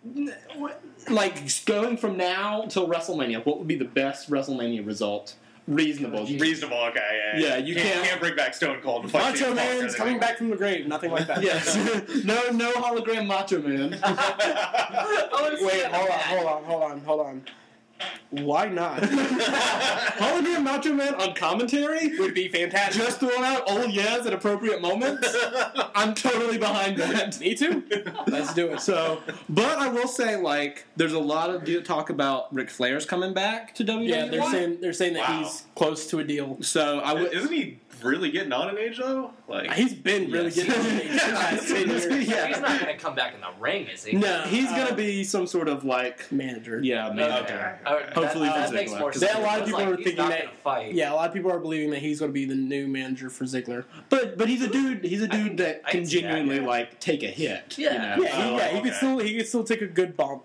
Like going from now till WrestleMania, what would be the best WrestleMania result? Reasonable. Reasonable, okay, Yeah, you can't- can't bring back Stone Cold to fight. Macho CM Punk or Man's anything coming like back from the grave. Nothing like that. Yes. no hologram Macho Man. Wait, hold on. Why not? Hologram Macho Man on commentary? Would be fantastic. Just throwing out old yes at appropriate moments? I'm totally behind that. Me too. Let's do it. So, but I will say, like, there's a lot of talk about Ric Flair's coming back to WWE. Yeah, they're saying that Wow. he's close to a deal. So I would. Isn't he really getting on in age though? Like He's been really Yes. getting on the stage for the past 10 years. Yeah. he's not going to come back in the ring, is he? No, He's gonna be some sort of like, manager. yeah, manager. Okay. Hopefully that for makes Ziggler, more 'cause sense. a lot of It's people like, are he's thinking not that- gonna fight. Yeah, a lot of people are believing that he's going to be the new manager for Ziggler. But he's a dude. He's a dude that I can can see that, genuinely yeah. like take a hit. Yeah. You know? Yeah, he okay. could still take a good bump.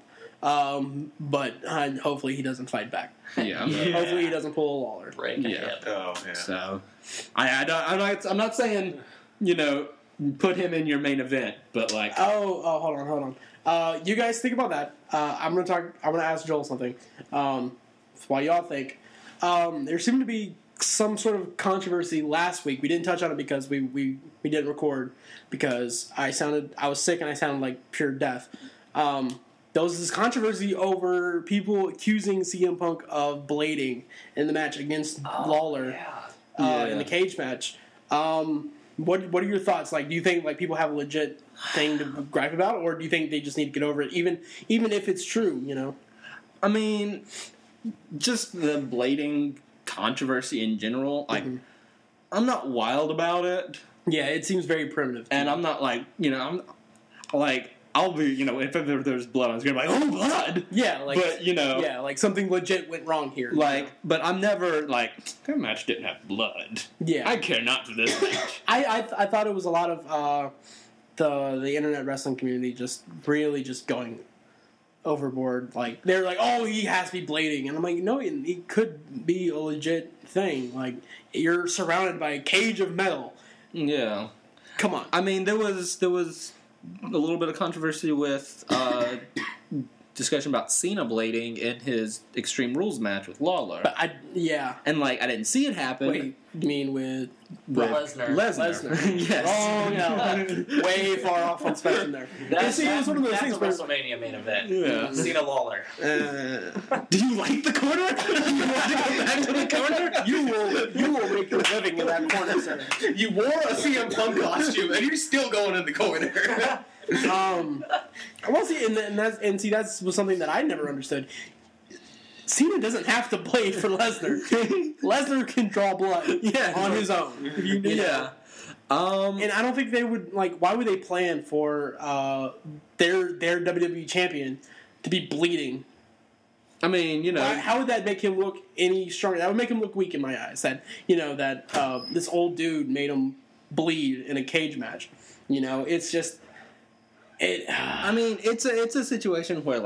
But hopefully he doesn't fight back. Yeah. Yeah. Hopefully he doesn't pull a Lawler. Break a Yeah. hip. oh yeah. So, I'm not saying, put him in your main event, but like, Oh, hold on. You guys think about that. I'm gonna ask Joel something. While y'all think, there seemed to be some sort of controversy last week. We didn't touch on it because we didn't record because I was sick and I sounded like pure death. There was this controversy over people accusing CM Punk of blading in the match against Lawler Yeah. in the cage match. What are your thoughts? Like, do you think like people have a legit thing to gripe about, or do you think they just need to get over it, even if it's true? You know, I mean, just the blading controversy in general. Like, I'm not wild about it, yeah, it seems very primitive. and I'm not like, I'm like, I'll be, if there's blood, I was gonna be like, oh, blood. yeah, like But yeah, like something legit went wrong here. like, but I'm never like, that match didn't have blood. yeah, I care not for this match. I thought it was a lot of the internet wrestling community just really just going overboard. Like they're like, oh, he has to be blading, and I'm like, no, it could be a legit thing. Like you're surrounded by a cage of metal. Yeah. Come on. I mean, there was a little bit of controversy with discussion about Cena blading in his Extreme Rules match with Lawler, But I and like I didn't see it happen. wait. You mean with Lesnar. Lesnar? Yes. Oh no, way far off on spectrum there. That's, You see, it was one of those that's things a where WrestleMania main event. Yeah. Cena Lawler. Do you like the corner? You want to go back to the corner? You will make your living in that corner, sir. You wore a CM Punk costume, and you're still going in the corner. Well, see, and that's was something that I never understood. Cena doesn't have to play for Lesnar. Lesnar can draw blood on his own. You know. And I don't think they would why would they plan for their WWE champion to be bleeding? I mean, you know, How would that make him look any stronger? That would make him look weak in my eyes. That this old dude made him bleed in a cage match. It's just I mean, it's a situation where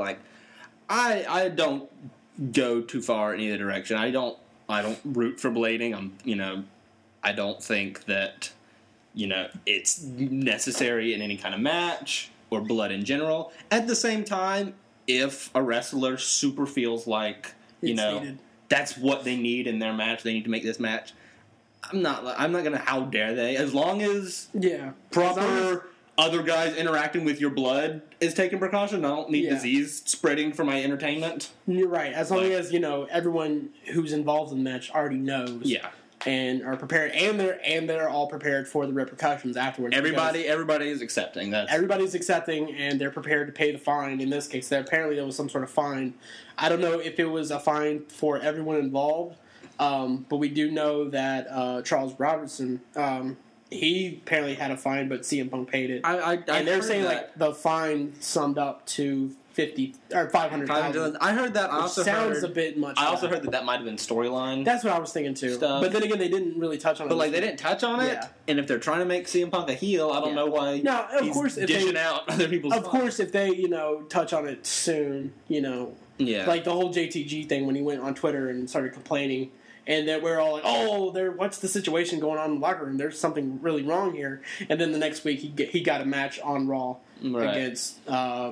I don't go too far in either direction. I don't root for blading. I don't think that it's necessary in any kind of match or blood in general. At the same time, if a wrestler super feels like needed. That's what they need in their match, they need to make this match. I'm not gonna. How dare they? As long as proper other guys interacting with your blood is taking precaution. I don't need disease spreading for my entertainment. You're right. As long as everyone who's involved in the match already knows. Yeah. And are prepared, and they're all prepared for the repercussions afterwards. Everybody is accepting that. Everybody's accepting, and they're prepared to pay the fine. In this case, apparently there was some sort of fine. I don't know if it was a fine for everyone involved, but we do know that Charles Robertson, he apparently had a fine, but CM Punk paid it. And they're saying the fine summed up to $50,000 or $500,000. I heard that. Sounds a bit much. I also heard that might have been storyline. That's what I was thinking too. Stuff. But then again, they didn't really touch on it. But they didn't touch on it. Yeah. And if they're trying to make CM Punk a heel, I don't know why. Now, of course, if dishing out other people's. Of course, if they touch on it soon, like the whole JTG thing when he went on Twitter and started complaining. And that we're all like, oh, what's the situation going on in the locker room? There's something really wrong here. And then the next week, he got a match on Raw against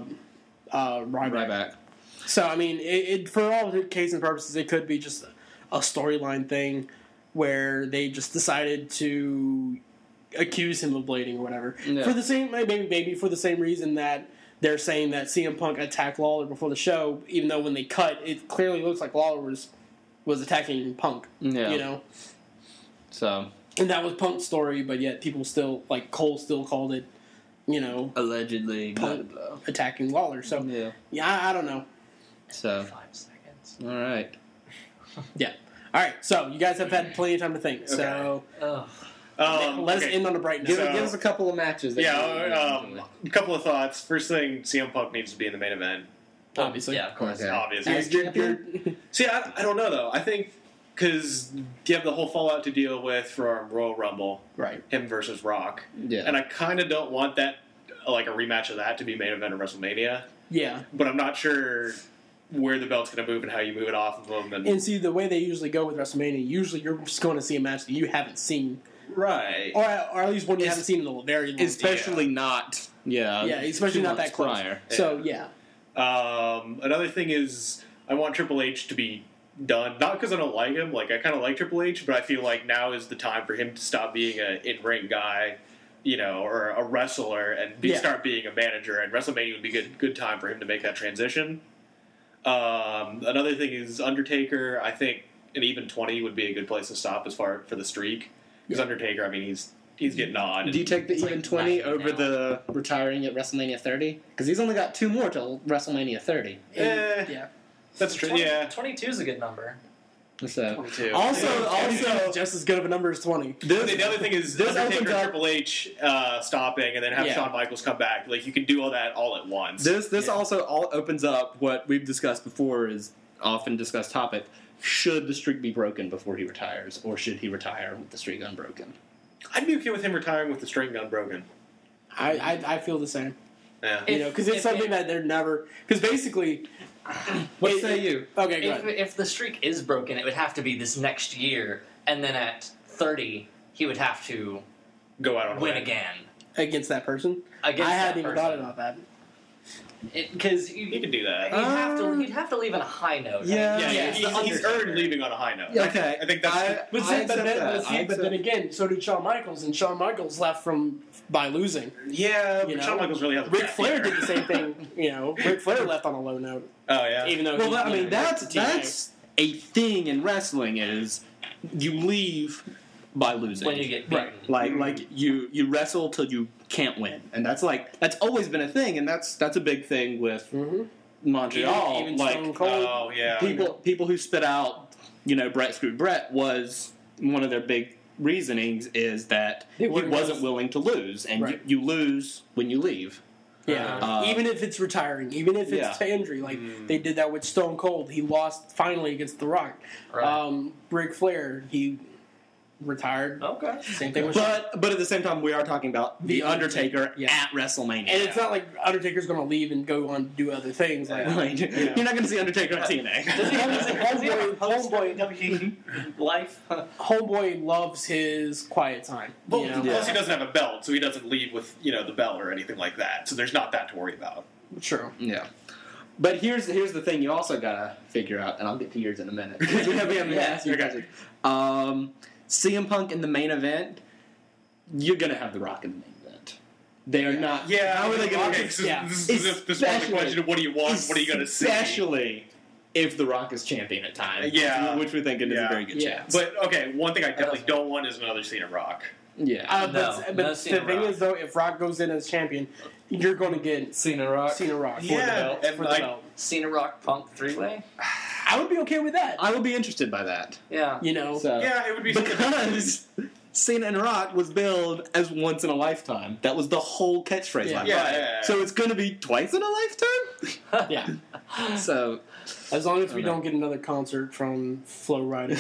Ryback. So, I mean, for all the case and purposes, it could be just a storyline thing where they just decided to accuse him of blading or whatever. Yeah. For the same, maybe for the same reason that they're saying that CM Punk attacked Lawler before the show, even though when they cut, it clearly looks like Lawler was attacking Punk. Yeah. So. And that was Punk's story, but yet people still, Cole still called it, allegedly Punk attacking Lawler. So, I don't know. So. 5 seconds. All right. Yeah. All right. So, you guys have had plenty of time to think. Okay. So, let us end on a bright note. Give us a couple of matches. A couple of thoughts. First thing, CM Punk needs to be in the main event. Obviously. Yeah, of course. Okay. Obviously. See, I don't know, though. I think because you have the whole fallout to deal with from Royal Rumble. Right. Him versus Rock. Yeah. And I kind of don't want that, a rematch of that to be main event of WrestleMania. Yeah. But I'm not sure where the belt's going to move and how you move it off of them. And see, the way they usually go with WrestleMania, usually you're just going to see a match that you haven't seen. Right. Or at least one you haven't seen in a very long time. Especially not. Yeah. Yeah, especially not that close. Prior. So, yeah. Another thing is, I want Triple H to be done. Not because I don't like him. I kind of like Triple H, but I feel like now is the time for him to stop being an in-ring guy, or a wrestler, and start being a manager. And WrestleMania would be a good time for him to make that transition. Another thing is Undertaker. I think an even 20 would be a good place to stop for the streak. Because Undertaker, I mean, he's getting on. Do you take the even 20 over now. the retiring at WrestleMania 30? Because he's only got 2 more till WrestleMania 30. Yeah. That's true. 20, Yeah. 22 is a good number. So 22. Also, just as good of a number as 20. The other thing is Undertaker opens and up- Triple H stopping, and then have Shawn Michaels come back. You can do all that all at once. This also all opens up what we've discussed before is often discussed topic. Should the streak be broken before he retires, or should he retire with the streak unbroken? I'd be okay with him retiring with the string unbroken. I feel the same. Yeah. Because it's something that they're never... Because basically... What say you? Okay, go ahead. If the streak is broken, it would have to be this next year, and then at 30, he would have to Go out on a win again. Against that person? Against I that hadn't even person. thought about that. Because He can do that. he'd have to leave on a high note. Yeah. Yeah, it's the he's earned leaving on a high note. Yeah, okay. I think that's... But then again, so did Shawn Michaels, and Shawn Michaels left by losing. Yeah, You but know? Shawn Michaels really hasn't... Ric Flair did the same thing. Ric Flair left on a low note, Oh, yeah. even though Well, he, I mean, went to TNA. that's a thing in wrestling is you leave by losing. When you get beaten. Right. Like you wrestle till you can't win, and that's always been a thing, and that's a big thing with Montreal. Even like Stone Cold. Oh yeah. people who spit out, Brett screwed Brett was one of their big reasonings is that he wasn't willing to lose, and Right. you lose when you leave. Yeah, even if it's retiring, even if it's to injury, like they did that with Stone Cold. He lost finally against The Rock. Right. Ric Flair, he retired. Okay. Same thing with But at the same time, we are talking about The Undertaker at WrestleMania. And it's not like Undertaker's going to leave and go on to do other things. Like, Like, you're not going to see Undertaker at TNA. Does he have a host Homeboy- life? Homeboy loves his quiet time. Well, you know? plus he doesn't have a belt, so he doesn't leave with the belt or anything like that. So there's not that to worry about. True. Yeah. But here's the thing you also gotta figure out, and I'll get to yours in a minute. Because we haven't asked you guys. CM Punk in the main event, you're gonna have The Rock in the main event. They are not. Yeah, How are they gonna? okay, so this is the question of what do you want? What are you gonna see? Especially if The Rock is champion at times. Yeah. Which we think it is a very good Yeah. chance. But okay, one thing I definitely don't want is another Cena Rock. yeah. But no the Cena thing Rock. is, though, if Rock goes in as champion, you're going to get Cena Rock. Cena Rock for Yeah, the belt. and For the like- belt. Cena Rock Punk 3-way? I would be okay with that. I would be interested by that. Yeah. You know, So. Yeah, it would be something. Because Cena and Rock was billed as once in a lifetime. That was the whole catchphrase. Yeah. line. Yeah. So it's going to be twice in a lifetime? yeah. So, As long as we Okay. don't get another concert from Flo Rida.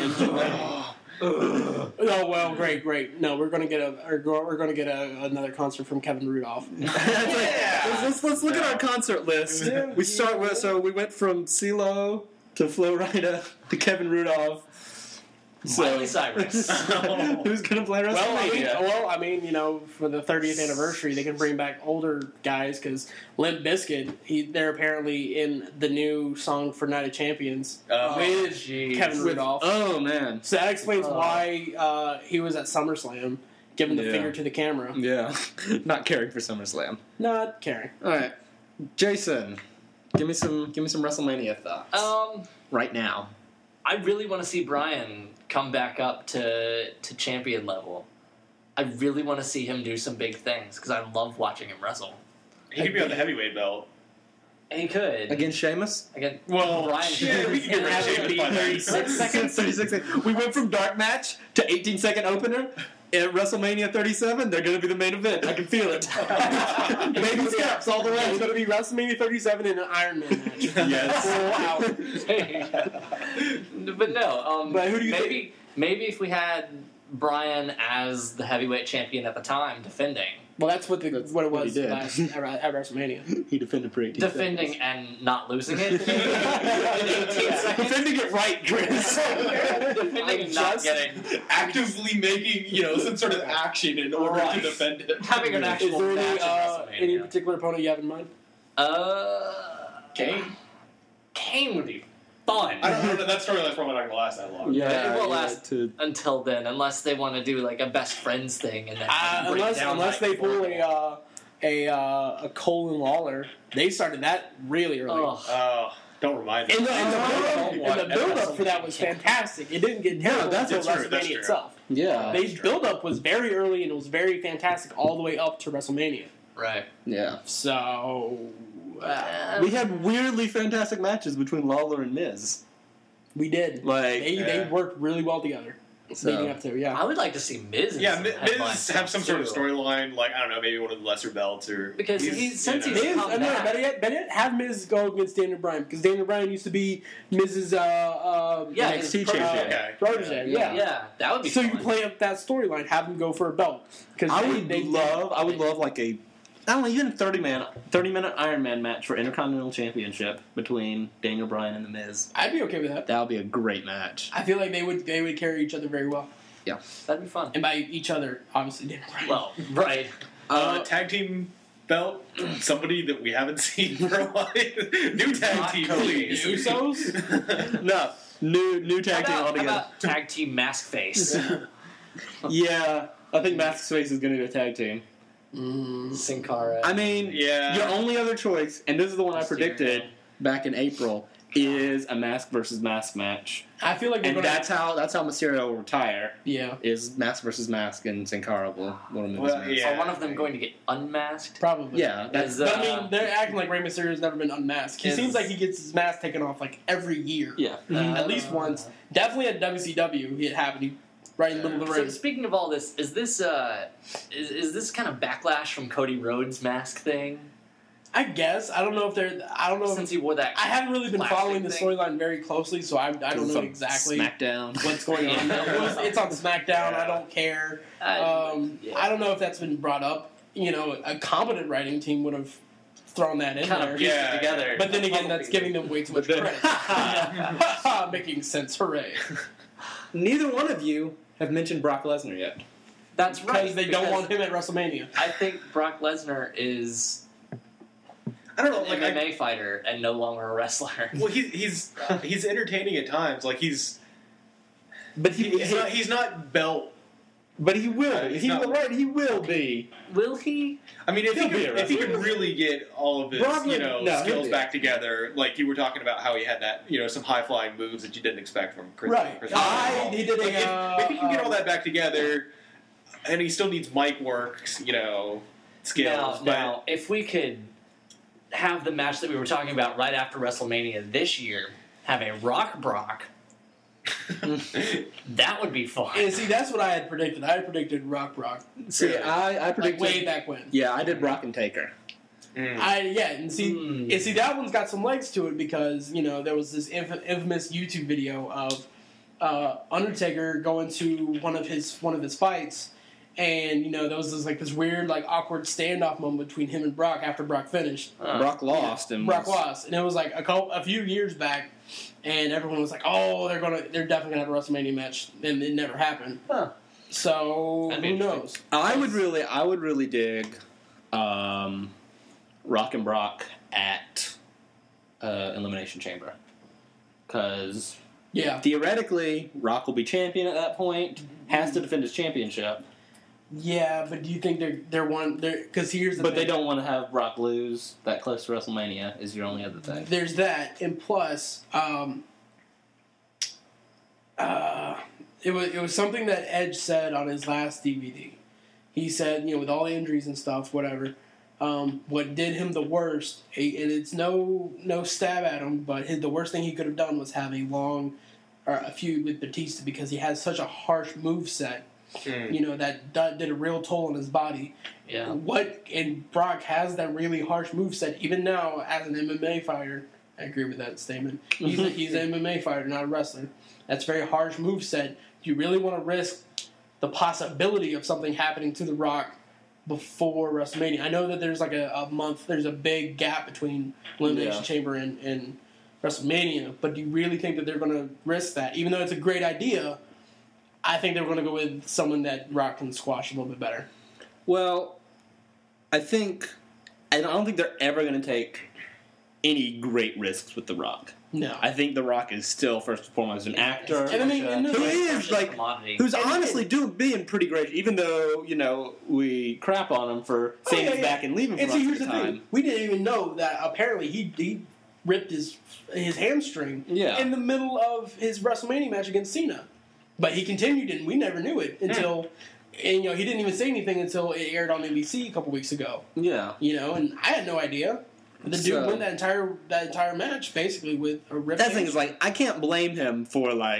Oh well, great. No, we're gonna get another concert from Kevin Rudolph. let's look at our concert list. Yeah. We start with, so we went from CeeLo to Flo Rida to Kevin Rudolph. Miley Cyrus. Who's going to play WrestleMania? I mean, for the 30th anniversary, they can bring back older guys because Limp Bizkit, they're apparently in the new song for Night of Champions with jeez. Kevin Rudolph. Oh, man. So that explains why he was at SummerSlam, giving the Yeah. finger to the camera. Yeah. Not caring for SummerSlam. Not caring. All right. Jason, give me some WrestleMania thoughts. Right now. I really want to see Bryan come back up to champion level. I really want to see him do some big things because I love watching him wrestle. He could be on the heavyweight belt. And he could. Against Sheamus? Again, Well, Bryan yeah, we can get rid of have it Sheamus be by then. 36 seconds. 36 seconds. We went from dark match to 18-second opener. At WrestleMania 37, they're going to be the main event. I can feel it. Baby steps all the It's way. going to be WrestleMania 37 in an Iron Man match. Yes. But no, But who do you maybe if we had Bryan as the heavyweight champion at the time defending. Well, that's what it what was he did. last at WrestleMania. He defended for 18 Defending seconds. and not losing it in 18 seconds. Defending it right, Chris. Defending and not getting Actively making, some sort of action in order Right. to defend it. having an Is actual there match at any WrestleMania. particular opponent you have in mind? Kane? Kane would be fun. I don't know. That storyline's probably not going to last that long. It will yeah, last to- until then, unless they want to do like a best friends thing, and then break down Unless like they pull four. a Cole and Lawler. They started that really early. Ugh. Oh, don't remind me. And the What? build-up for that was fantastic. It didn't get terrible that's until true, that's WrestleMania true. itself. Yeah. The build-up was very early and it was very fantastic all the way up to WrestleMania. Right. Yeah. So We had weirdly fantastic matches between Lawler and Miz. we did. Like, They worked really well together So- leading up to I would like to see Miz. in Yeah, some Miz headline have stuff, some sort of too. storyline, like, I don't know, maybe one of the lesser belts or... Because since he's Miz, come back. better yet, have Miz go against Daniel Bryan because Daniel Bryan used to be Miz's Yeah, NXT his champion. Okay. protege. Yeah. that would be So fun. you play up that storyline, have him go for a belt. Because I would love like a, I don't know, even a 30-minute Iron Man match for Intercontinental Championship between Daniel Bryan and The Miz. I'd be okay with that. That would be a great match. I feel like they would carry each other very well, That'd be fun. and by each other, obviously Daniel Bryan. Well, right. Tag team belt, somebody that we haven't seen for a while. New tag Not team, Cody. please. Usos. No, new tag team How altogether. about tag team mask face? Yeah, I think Mask Space is going to do a tag team. Sin Cara. I mean, Yeah. your only other choice, and this is the one I Mysterio. predicted back in April, is a mask versus mask match, I feel like they're and gonna. that's how Mysterio will retire. Yeah, Is mask versus mask, and Sin Cara will remove Well, his mask. yeah. Are one of them going to get unmasked? probably. Yeah, that's Is, But I mean, they're acting like Rey Mysterio's never been unmasked. He Is- seems like he gets his mask taken off like every year. yeah. At least once. Definitely at WCW, it happened. Right in the middle of the So ring. speaking of all this, is this kind of backlash from Cody Rhodes' mask thing? I guess. I don't know if they're. I don't know. Since he wore that, I haven't really been plastic following the thing. storyline very closely, so I don't It's know on exactly SmackDown. what's going on. It's on SmackDown. I don't care. I don't know if that's been brought up. You know, a competent writing team would have thrown that in kind there. of pieced Yeah, it together. But then again, that's giving them way too much But credit. then- Making sense. Hooray. Neither one of you have mentioned Brock Lesnar yet. That's right. Because they don't want him at WrestleMania. I think Brock Lesnar is I don't know, an like MMA fighter and no longer a wrestler. well, he's entertaining at times. Like he's But he's not belt. But he will. He's He not- will. Right, he will be. Will he? I mean, if He'll be a he wrestler. could really get all of his Brock Lesnar- no, he'll skills be. back together, like you were talking about how he had that some high flying moves that you didn't expect from Chris. Right. Chris He did Like, if he can get all that. that back together, and he still needs mic work, skills. Now, if we could have the match that we were talking about right after WrestleMania this year, have a Rock Brock, that would be fun. And see, that's what I had predicted. I had predicted Rock. See, Really? I Like predicted. way back when. Yeah, I did Brock and Taker. And see, Hmm. and see that one's got some legs to it because there was this infamous YouTube video of Undertaker going to one of his fights, and there was this weird awkward standoff moment between him and Brock after Brock finished. Brock lost, and Brock lost, and it was like a few years back, and everyone was like, "Oh, they're definitely gonna have a WrestleMania match," and it never happened. Huh. So That'd be who interesting. knows? I would really dig Rock and Brock at Elimination Chamber, because Yeah, theoretically Rock will be champion at that point. Has to defend his championship, yeah, but do you think they're one? Because here's the but thing. they don't want to have Brock lose that close to WrestleMania. Is your only other thing? There's that, and plus, it was something that Edge said on his last DVD. He said, with all the injuries and stuff, whatever, what did him the worst, and it's no stab at him, but the worst thing he could have done was have a feud with Batista because he has such a harsh moveset, that did a real toll on his body. Yeah. And Brock has that really harsh moveset, even now as an MMA fighter. I agree with that statement. He's an MMA fighter, not a wrestler. That's a very harsh moveset. Do you really want to risk the possibility of something happening to The Rock before WrestleMania? I know that there's a month, there's a big gap between Elimination Chamber and WrestleMania, but do you really think that they're going to risk that? Even though it's a great idea, I think they're going to go with someone that Rock can squash a little bit better. Well, I don't think they're ever going to take any great risks with The Rock. No. I think The Rock is still first and foremost an actor. And I mean, who is commodity. who's honestly being pretty great, even though we crap on him for saying he's back and leaving. And for see, us here's at the the thing: time. we didn't even know that apparently he ripped his hamstring in the middle of his WrestleMania match against Cena, but he continued, and we never knew it until. And he didn't even say anything until it aired on NBC a couple weeks ago. Yeah, And I had no idea. The dude won that entire match basically with a ripped. that thing is I can't blame him for I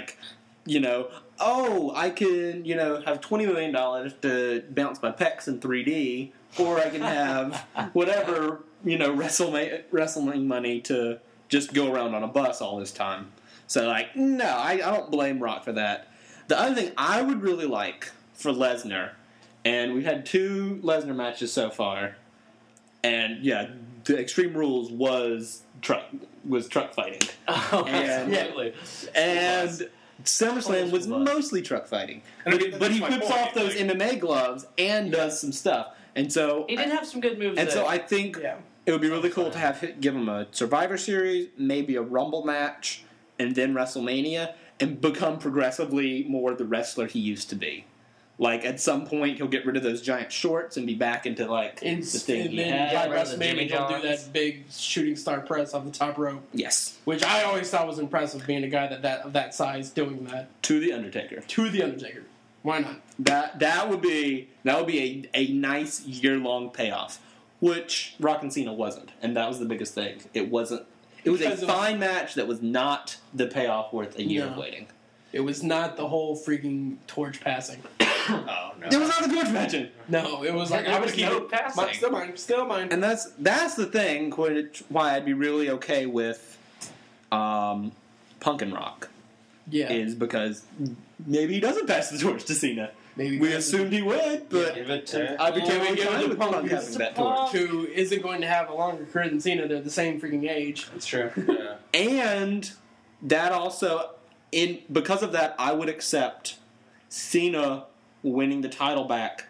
can have $20 million to bounce my pecs in 3D, or I can have whatever wrestling money to just go around on a bus all this time. So no, I don't blame Rock for that. The other thing I would really like for Lesnar, and we've had 2 Lesnar matches so far, and the Extreme Rules was truck fighting. Oh, And- absolutely. And SummerSlam was mostly truck fighting. But he that's my whips point, off those MMA gloves and does some stuff. And so He did have some good moves. and so there. I think Yeah. it would be really cool to give him a Survivor Series, maybe a Rumble match, and then WrestleMania, and become progressively more the wrestler he used to be. like at some point he'll get rid of those giant shorts and be back into like And, the thing and he then had. by Right, the Jimmy WrestleMania, he'll do Johns. that big shooting star press off the top rope, Yes, which I always thought was impressive, being a guy of that size doing that to the Undertaker. to the Undertaker. Why not? That would be a nice year-long payoff, which Rock and Cena wasn't, and that was the biggest thing. It wasn't. It was Because a it was- fine match that was not the payoff worth a year No. of waiting. It was not the whole freaking torch passing. Oh no. It was not the torch matching, No, it was like There I'm was gonna keep no it. passing. Still mine. and that's the thing. Why I'd be really okay with Punk and Rock Yeah, is because maybe he doesn't pass the torch to Cena. maybe We assumed he would, but Give it to. I'd be Maybe totally give it fine to with Punk Punk because having it's that torch. who isn't going to have a longer career than Cena. They're the same freaking age. That's true. Yeah. And that also, because of that, I would accept Cena winning the title back,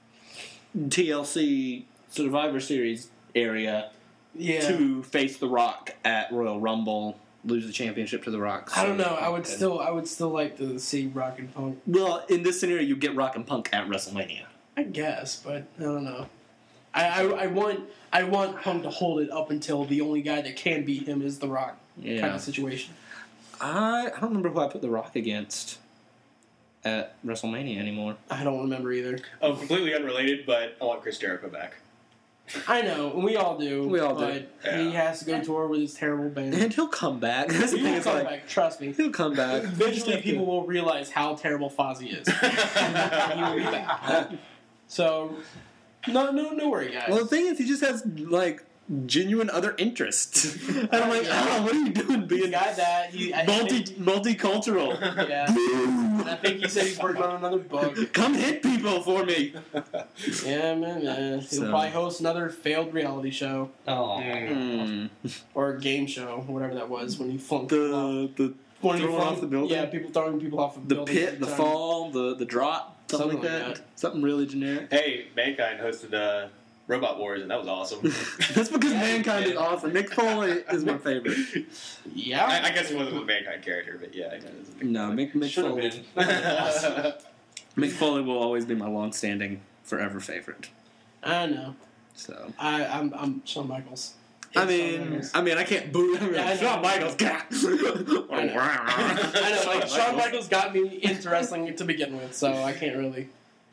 TLC Survivor Series area, Yeah. to face The Rock at Royal Rumble, lose the championship to The Rock. I don't know. I would Okay. still like to see Rock and Punk. Well, in this scenario, you get Rock and Punk at WrestleMania. I guess, but I don't know. I want Punk to hold it up until the only guy that can beat him is The Rock Yeah. kind of situation. I don't remember who I put The Rock against at WrestleMania anymore. I don't remember either. Oh, completely unrelated, but I want Chris Jericho back. I know, and we all do. We all do. But he Yeah. has to go tour with his terrible band. And he'll come back. That's the He thing. will It's come like, back. Trust me. he'll come back. Eventually, people will realize how terrible Fozzy is. And he will be back. So, no worry, guys. Well, the thing is, he just has like genuine other interests, and I'm like, oh, what are you doing he's being got that. multicultural? Yeah. And I think he said he's working on another book. Come hit people for me. Yeah, man. He'll So- probably host another failed reality show Oh. or game show, whatever that was when he flunked. The when he throwing flunked- off the building? Yeah, people throwing people off the the building. pit, every the time. fall, the drop, something like that. Something really generic. Hey, Mankind hosted Robot Wars, and that was awesome. That's because Mankind is awesome. Mick Foley is my favorite. Yeah. I guess he wasn't a Mankind character, but yeah. No, Mick Should have Foley. been. Mick Foley will always be my long-standing, forever favorite. I know. So. I'm Shawn Michaels. I It's Shawn mean, Michaels. I can't boo him. Yeah, I know. Shawn Michaels. I know, like Shawn Michaels got me into wrestling to begin with, so I can't really,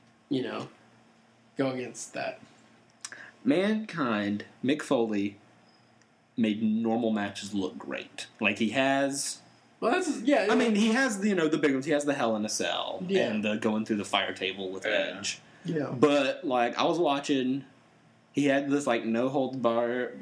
go against that. Mankind, Mick Foley, made normal matches look great. Like he has. Well, that's yeah. I mean, he has the big ones. He has the Hell in a Cell Yeah. and the going through the fire table with Yeah. Edge. yeah. But like I was watching, he had this like no holds barred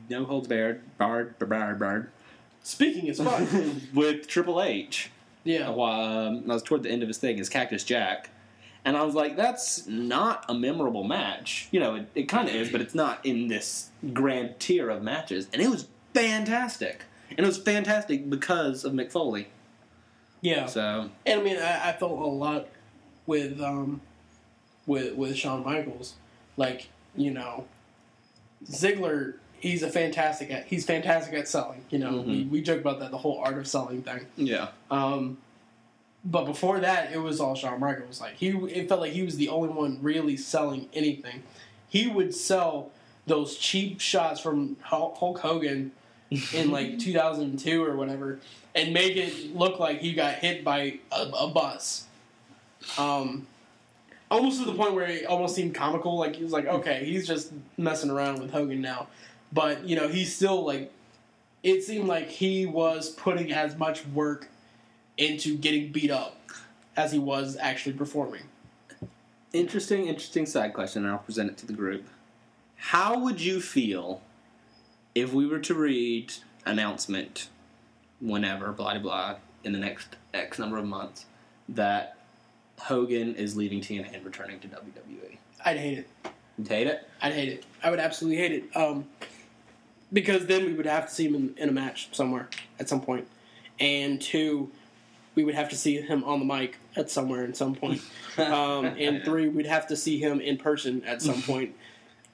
Speaking is fun. with Triple H. Yeah. I was toward the end of his thing, his Cactus Jack. And I was like, that's not a memorable match. It kind of is, but it's not in this grand tier of matches. And it was fantastic. And it was fantastic because of Mick Foley. Yeah. So, And I mean, I felt a lot with Shawn Michaels, like Ziggler. He's fantastic at selling. We joke about that, the whole art of selling thing. yeah. But before that, it was all Shawn Michaels. Like it felt like he was the only one really selling anything. He would sell those cheap shots from Hulk Hogan in like 2002 or whatever, and make it look like he got hit by a bus. Almost to the point where it almost seemed comical. Like he was like, okay, he's just messing around with Hogan now. But he's still like. It seemed like he was putting as much work into getting beat up as he was actually performing. Interesting side question, and I'll present it to the group. How would you feel if we were to read announcement whenever, blah, blah, blah, in the next X number of months, that Hogan is leaving TNA and returning to WWE? I'd hate it. You'd hate it? I'd hate it. I would absolutely hate it. Because then we would have to see him in a match somewhere at some point. And two, we would have to see him on the mic at somewhere at some point. And three, we'd have to see him in person at some point.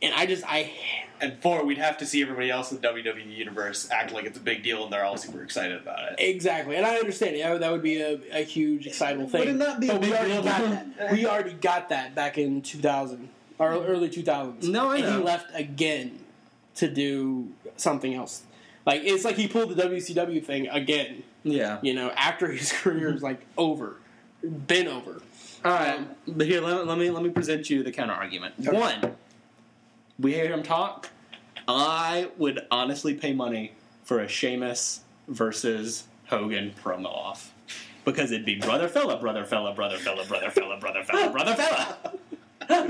And And 4, we'd have to see everybody else in the WWE universe act like it's a big deal, and they're all super excited about it. exactly, and I understand. Yeah, that would be a huge, excitable thing. Would it not be a But big we already deal? got that. We already got that back in 2000 or early 2000s. No, I and know. he left again to do something else. Like it's like he pulled the WCW thing again. Yeah. You know, after his career is like been over. All right, but here let me present you the counter argument. Okay. One, we hear him talk. I would honestly pay money for a Sheamus versus Hogan promo off because it'd be brother fella, brother fella, brother fella, brother fella, brother fella, brother fella.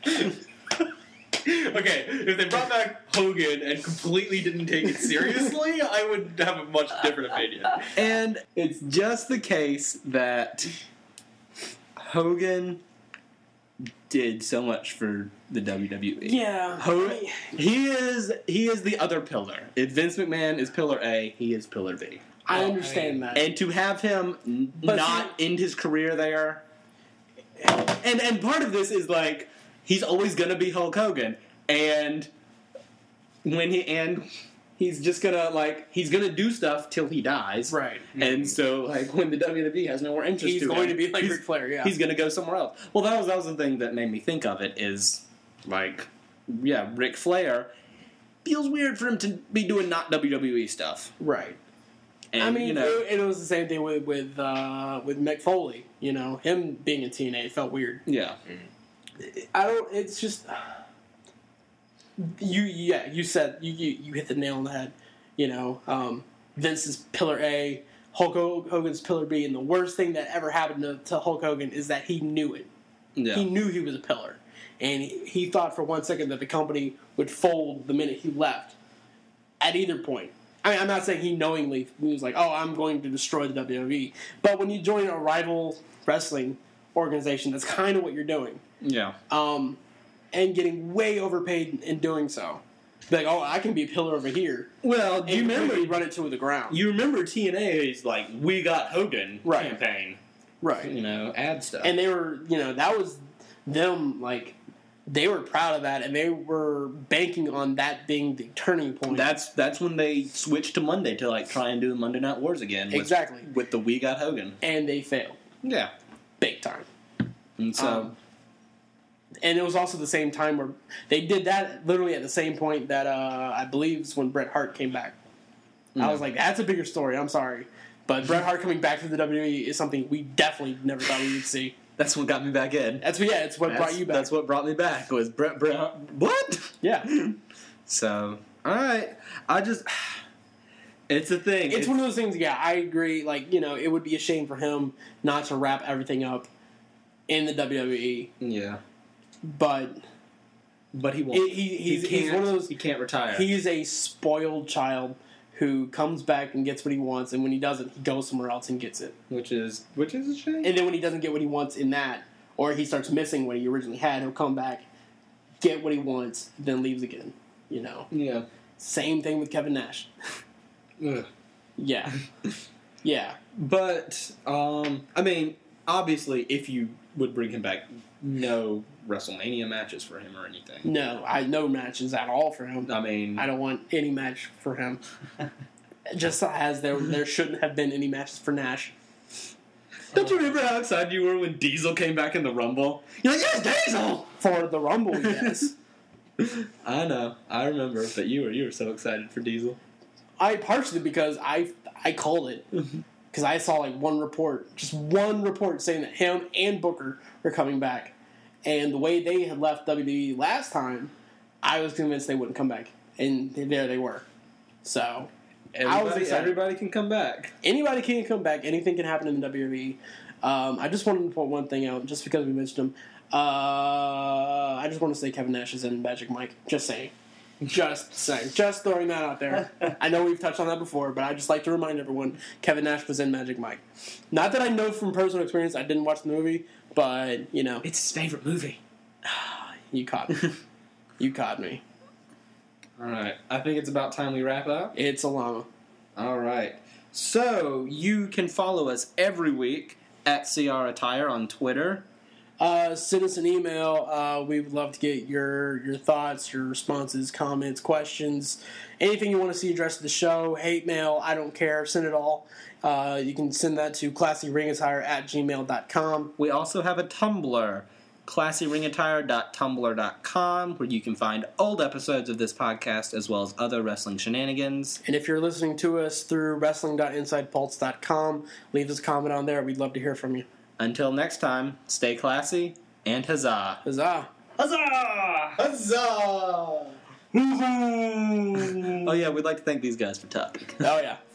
Okay, if they brought back Hogan and completely didn't take it seriously, I would have a much different opinion. And it's just the case that Hogan did so much for the WWE. Yeah. He is the other pillar. If Vince McMahon is pillar A, he is pillar B. I understand that. And to have him But not end his career there, and part of this is like he's always going to be Hulk Hogan, and he's just gonna he's gonna do stuff till he dies, Right. And so when the WWE has no more interest, He's to going him, to be like he's- Ric Flair, yeah. he's gonna go somewhere else. Well, that was the thing that made me think of it is Ric Flair feels weird for him to be doing not WWE stuff. Right. And, I mean, you know, it was the same thing with Mick Foley. You know, him being in TNA, it felt weird. yeah. It's just you said you hit the nail on the head. You know, Vince is pillar A, Hulk Hogan's pillar B, and the worst thing that ever happened to Hulk Hogan is that he knew it. Yeah. He knew he was a pillar, and he thought for 1 second that the company would fold the minute he left. At either point. I mean, I'm not saying he knowingly was like, "Oh, I'm going to destroy the WWE," but when you join a rival wrestling organization, that's kind of what you're doing. Yeah. And getting way overpaid in doing so. Be like, "Oh, I can be a pillar over here." Well, do you And remember? quickly run it to the ground? You remember TNA's "We Got Hogan" Right. campaign? Right. You know, ad stuff. And they were, that was them. They were proud of that, and they were banking on that being the turning point. that's when they switched to Monday to try and do Monday Night Wars again. Exactly. With the "We Got Hogan." And they failed Yeah. big time. And so. And it was also the same time where they did that literally at the same point that I believe is when Bret Hart came back. I was like, that's a bigger story. I'm sorry. But Bret Hart coming back to the WWE is something we definitely never thought we would see. That's what got me back in. It's what brought you back. That's what brought me back was Bret. What? Yeah. So, all right. It's a thing. It's one of those things, yeah, I agree. It would be a shame for him not to wrap everything up in the WWE. Yeah. But he won't. he's one of those. He can't retire. He's a spoiled child who comes back and gets what he wants, and when he doesn't, he goes somewhere else and gets it. Which is a shame. And then when he doesn't get what he wants in that, or he starts missing what he originally had, he'll come back, get what he wants, then leaves again. Yeah. Same thing with Kevin Nash. Ugh. Yeah. Yeah. But I mean, obviously, if you would bring him back, no WrestleMania matches for him or anything. No, no matches at all for him. I mean, I don't want any match for him. Just as there shouldn't have been any matches for Nash. don't you remember how excited you were when Diesel came back in the Rumble? You're like, yes, Diesel! For the Rumble, yes. I know. I remember that you were so excited for Diesel. Partially because I called it. Because I saw one report saying that him and Booker were coming back. And the way they had left WWE last time, I was convinced they wouldn't come back. And there they were. So, I was excited. Everybody can come back. Anybody can come back. Anything can happen in the WWE. I just wanted to point one thing out, just because we mentioned him. I just want to say Kevin Nash is in Magic Mike. Just saying. Just saying. Just throwing that out there. I know we've touched on that before, but I just like to remind everyone Kevin Nash was in Magic Mike. Not that I know from personal experience. I didn't watch the movie, but, It's his favorite movie. You caught me. You caught me. All right. I think it's about time we wrap up. It's a llama. All right. So, you can follow us every week at CR Attire on Twitter. send us an email. We would love to get your thoughts, your responses, comments, questions, anything you want to see addressed to the show. Hate mail, I don't care. Send it all. You can send that to classyringattire@gmail.com. We also have a Tumblr, classyringattire.tumblr.com, where you can find old episodes of this podcast as well as other wrestling shenanigans. And if you're listening to us through wrestling.insidepulse.com, leave us a comment on there. We'd love to hear from you. Until next time, stay classy and huzzah. Huzzah! Huzzah! Huzzah! Oh yeah, we'd like to thank these guys for talking. Oh yeah.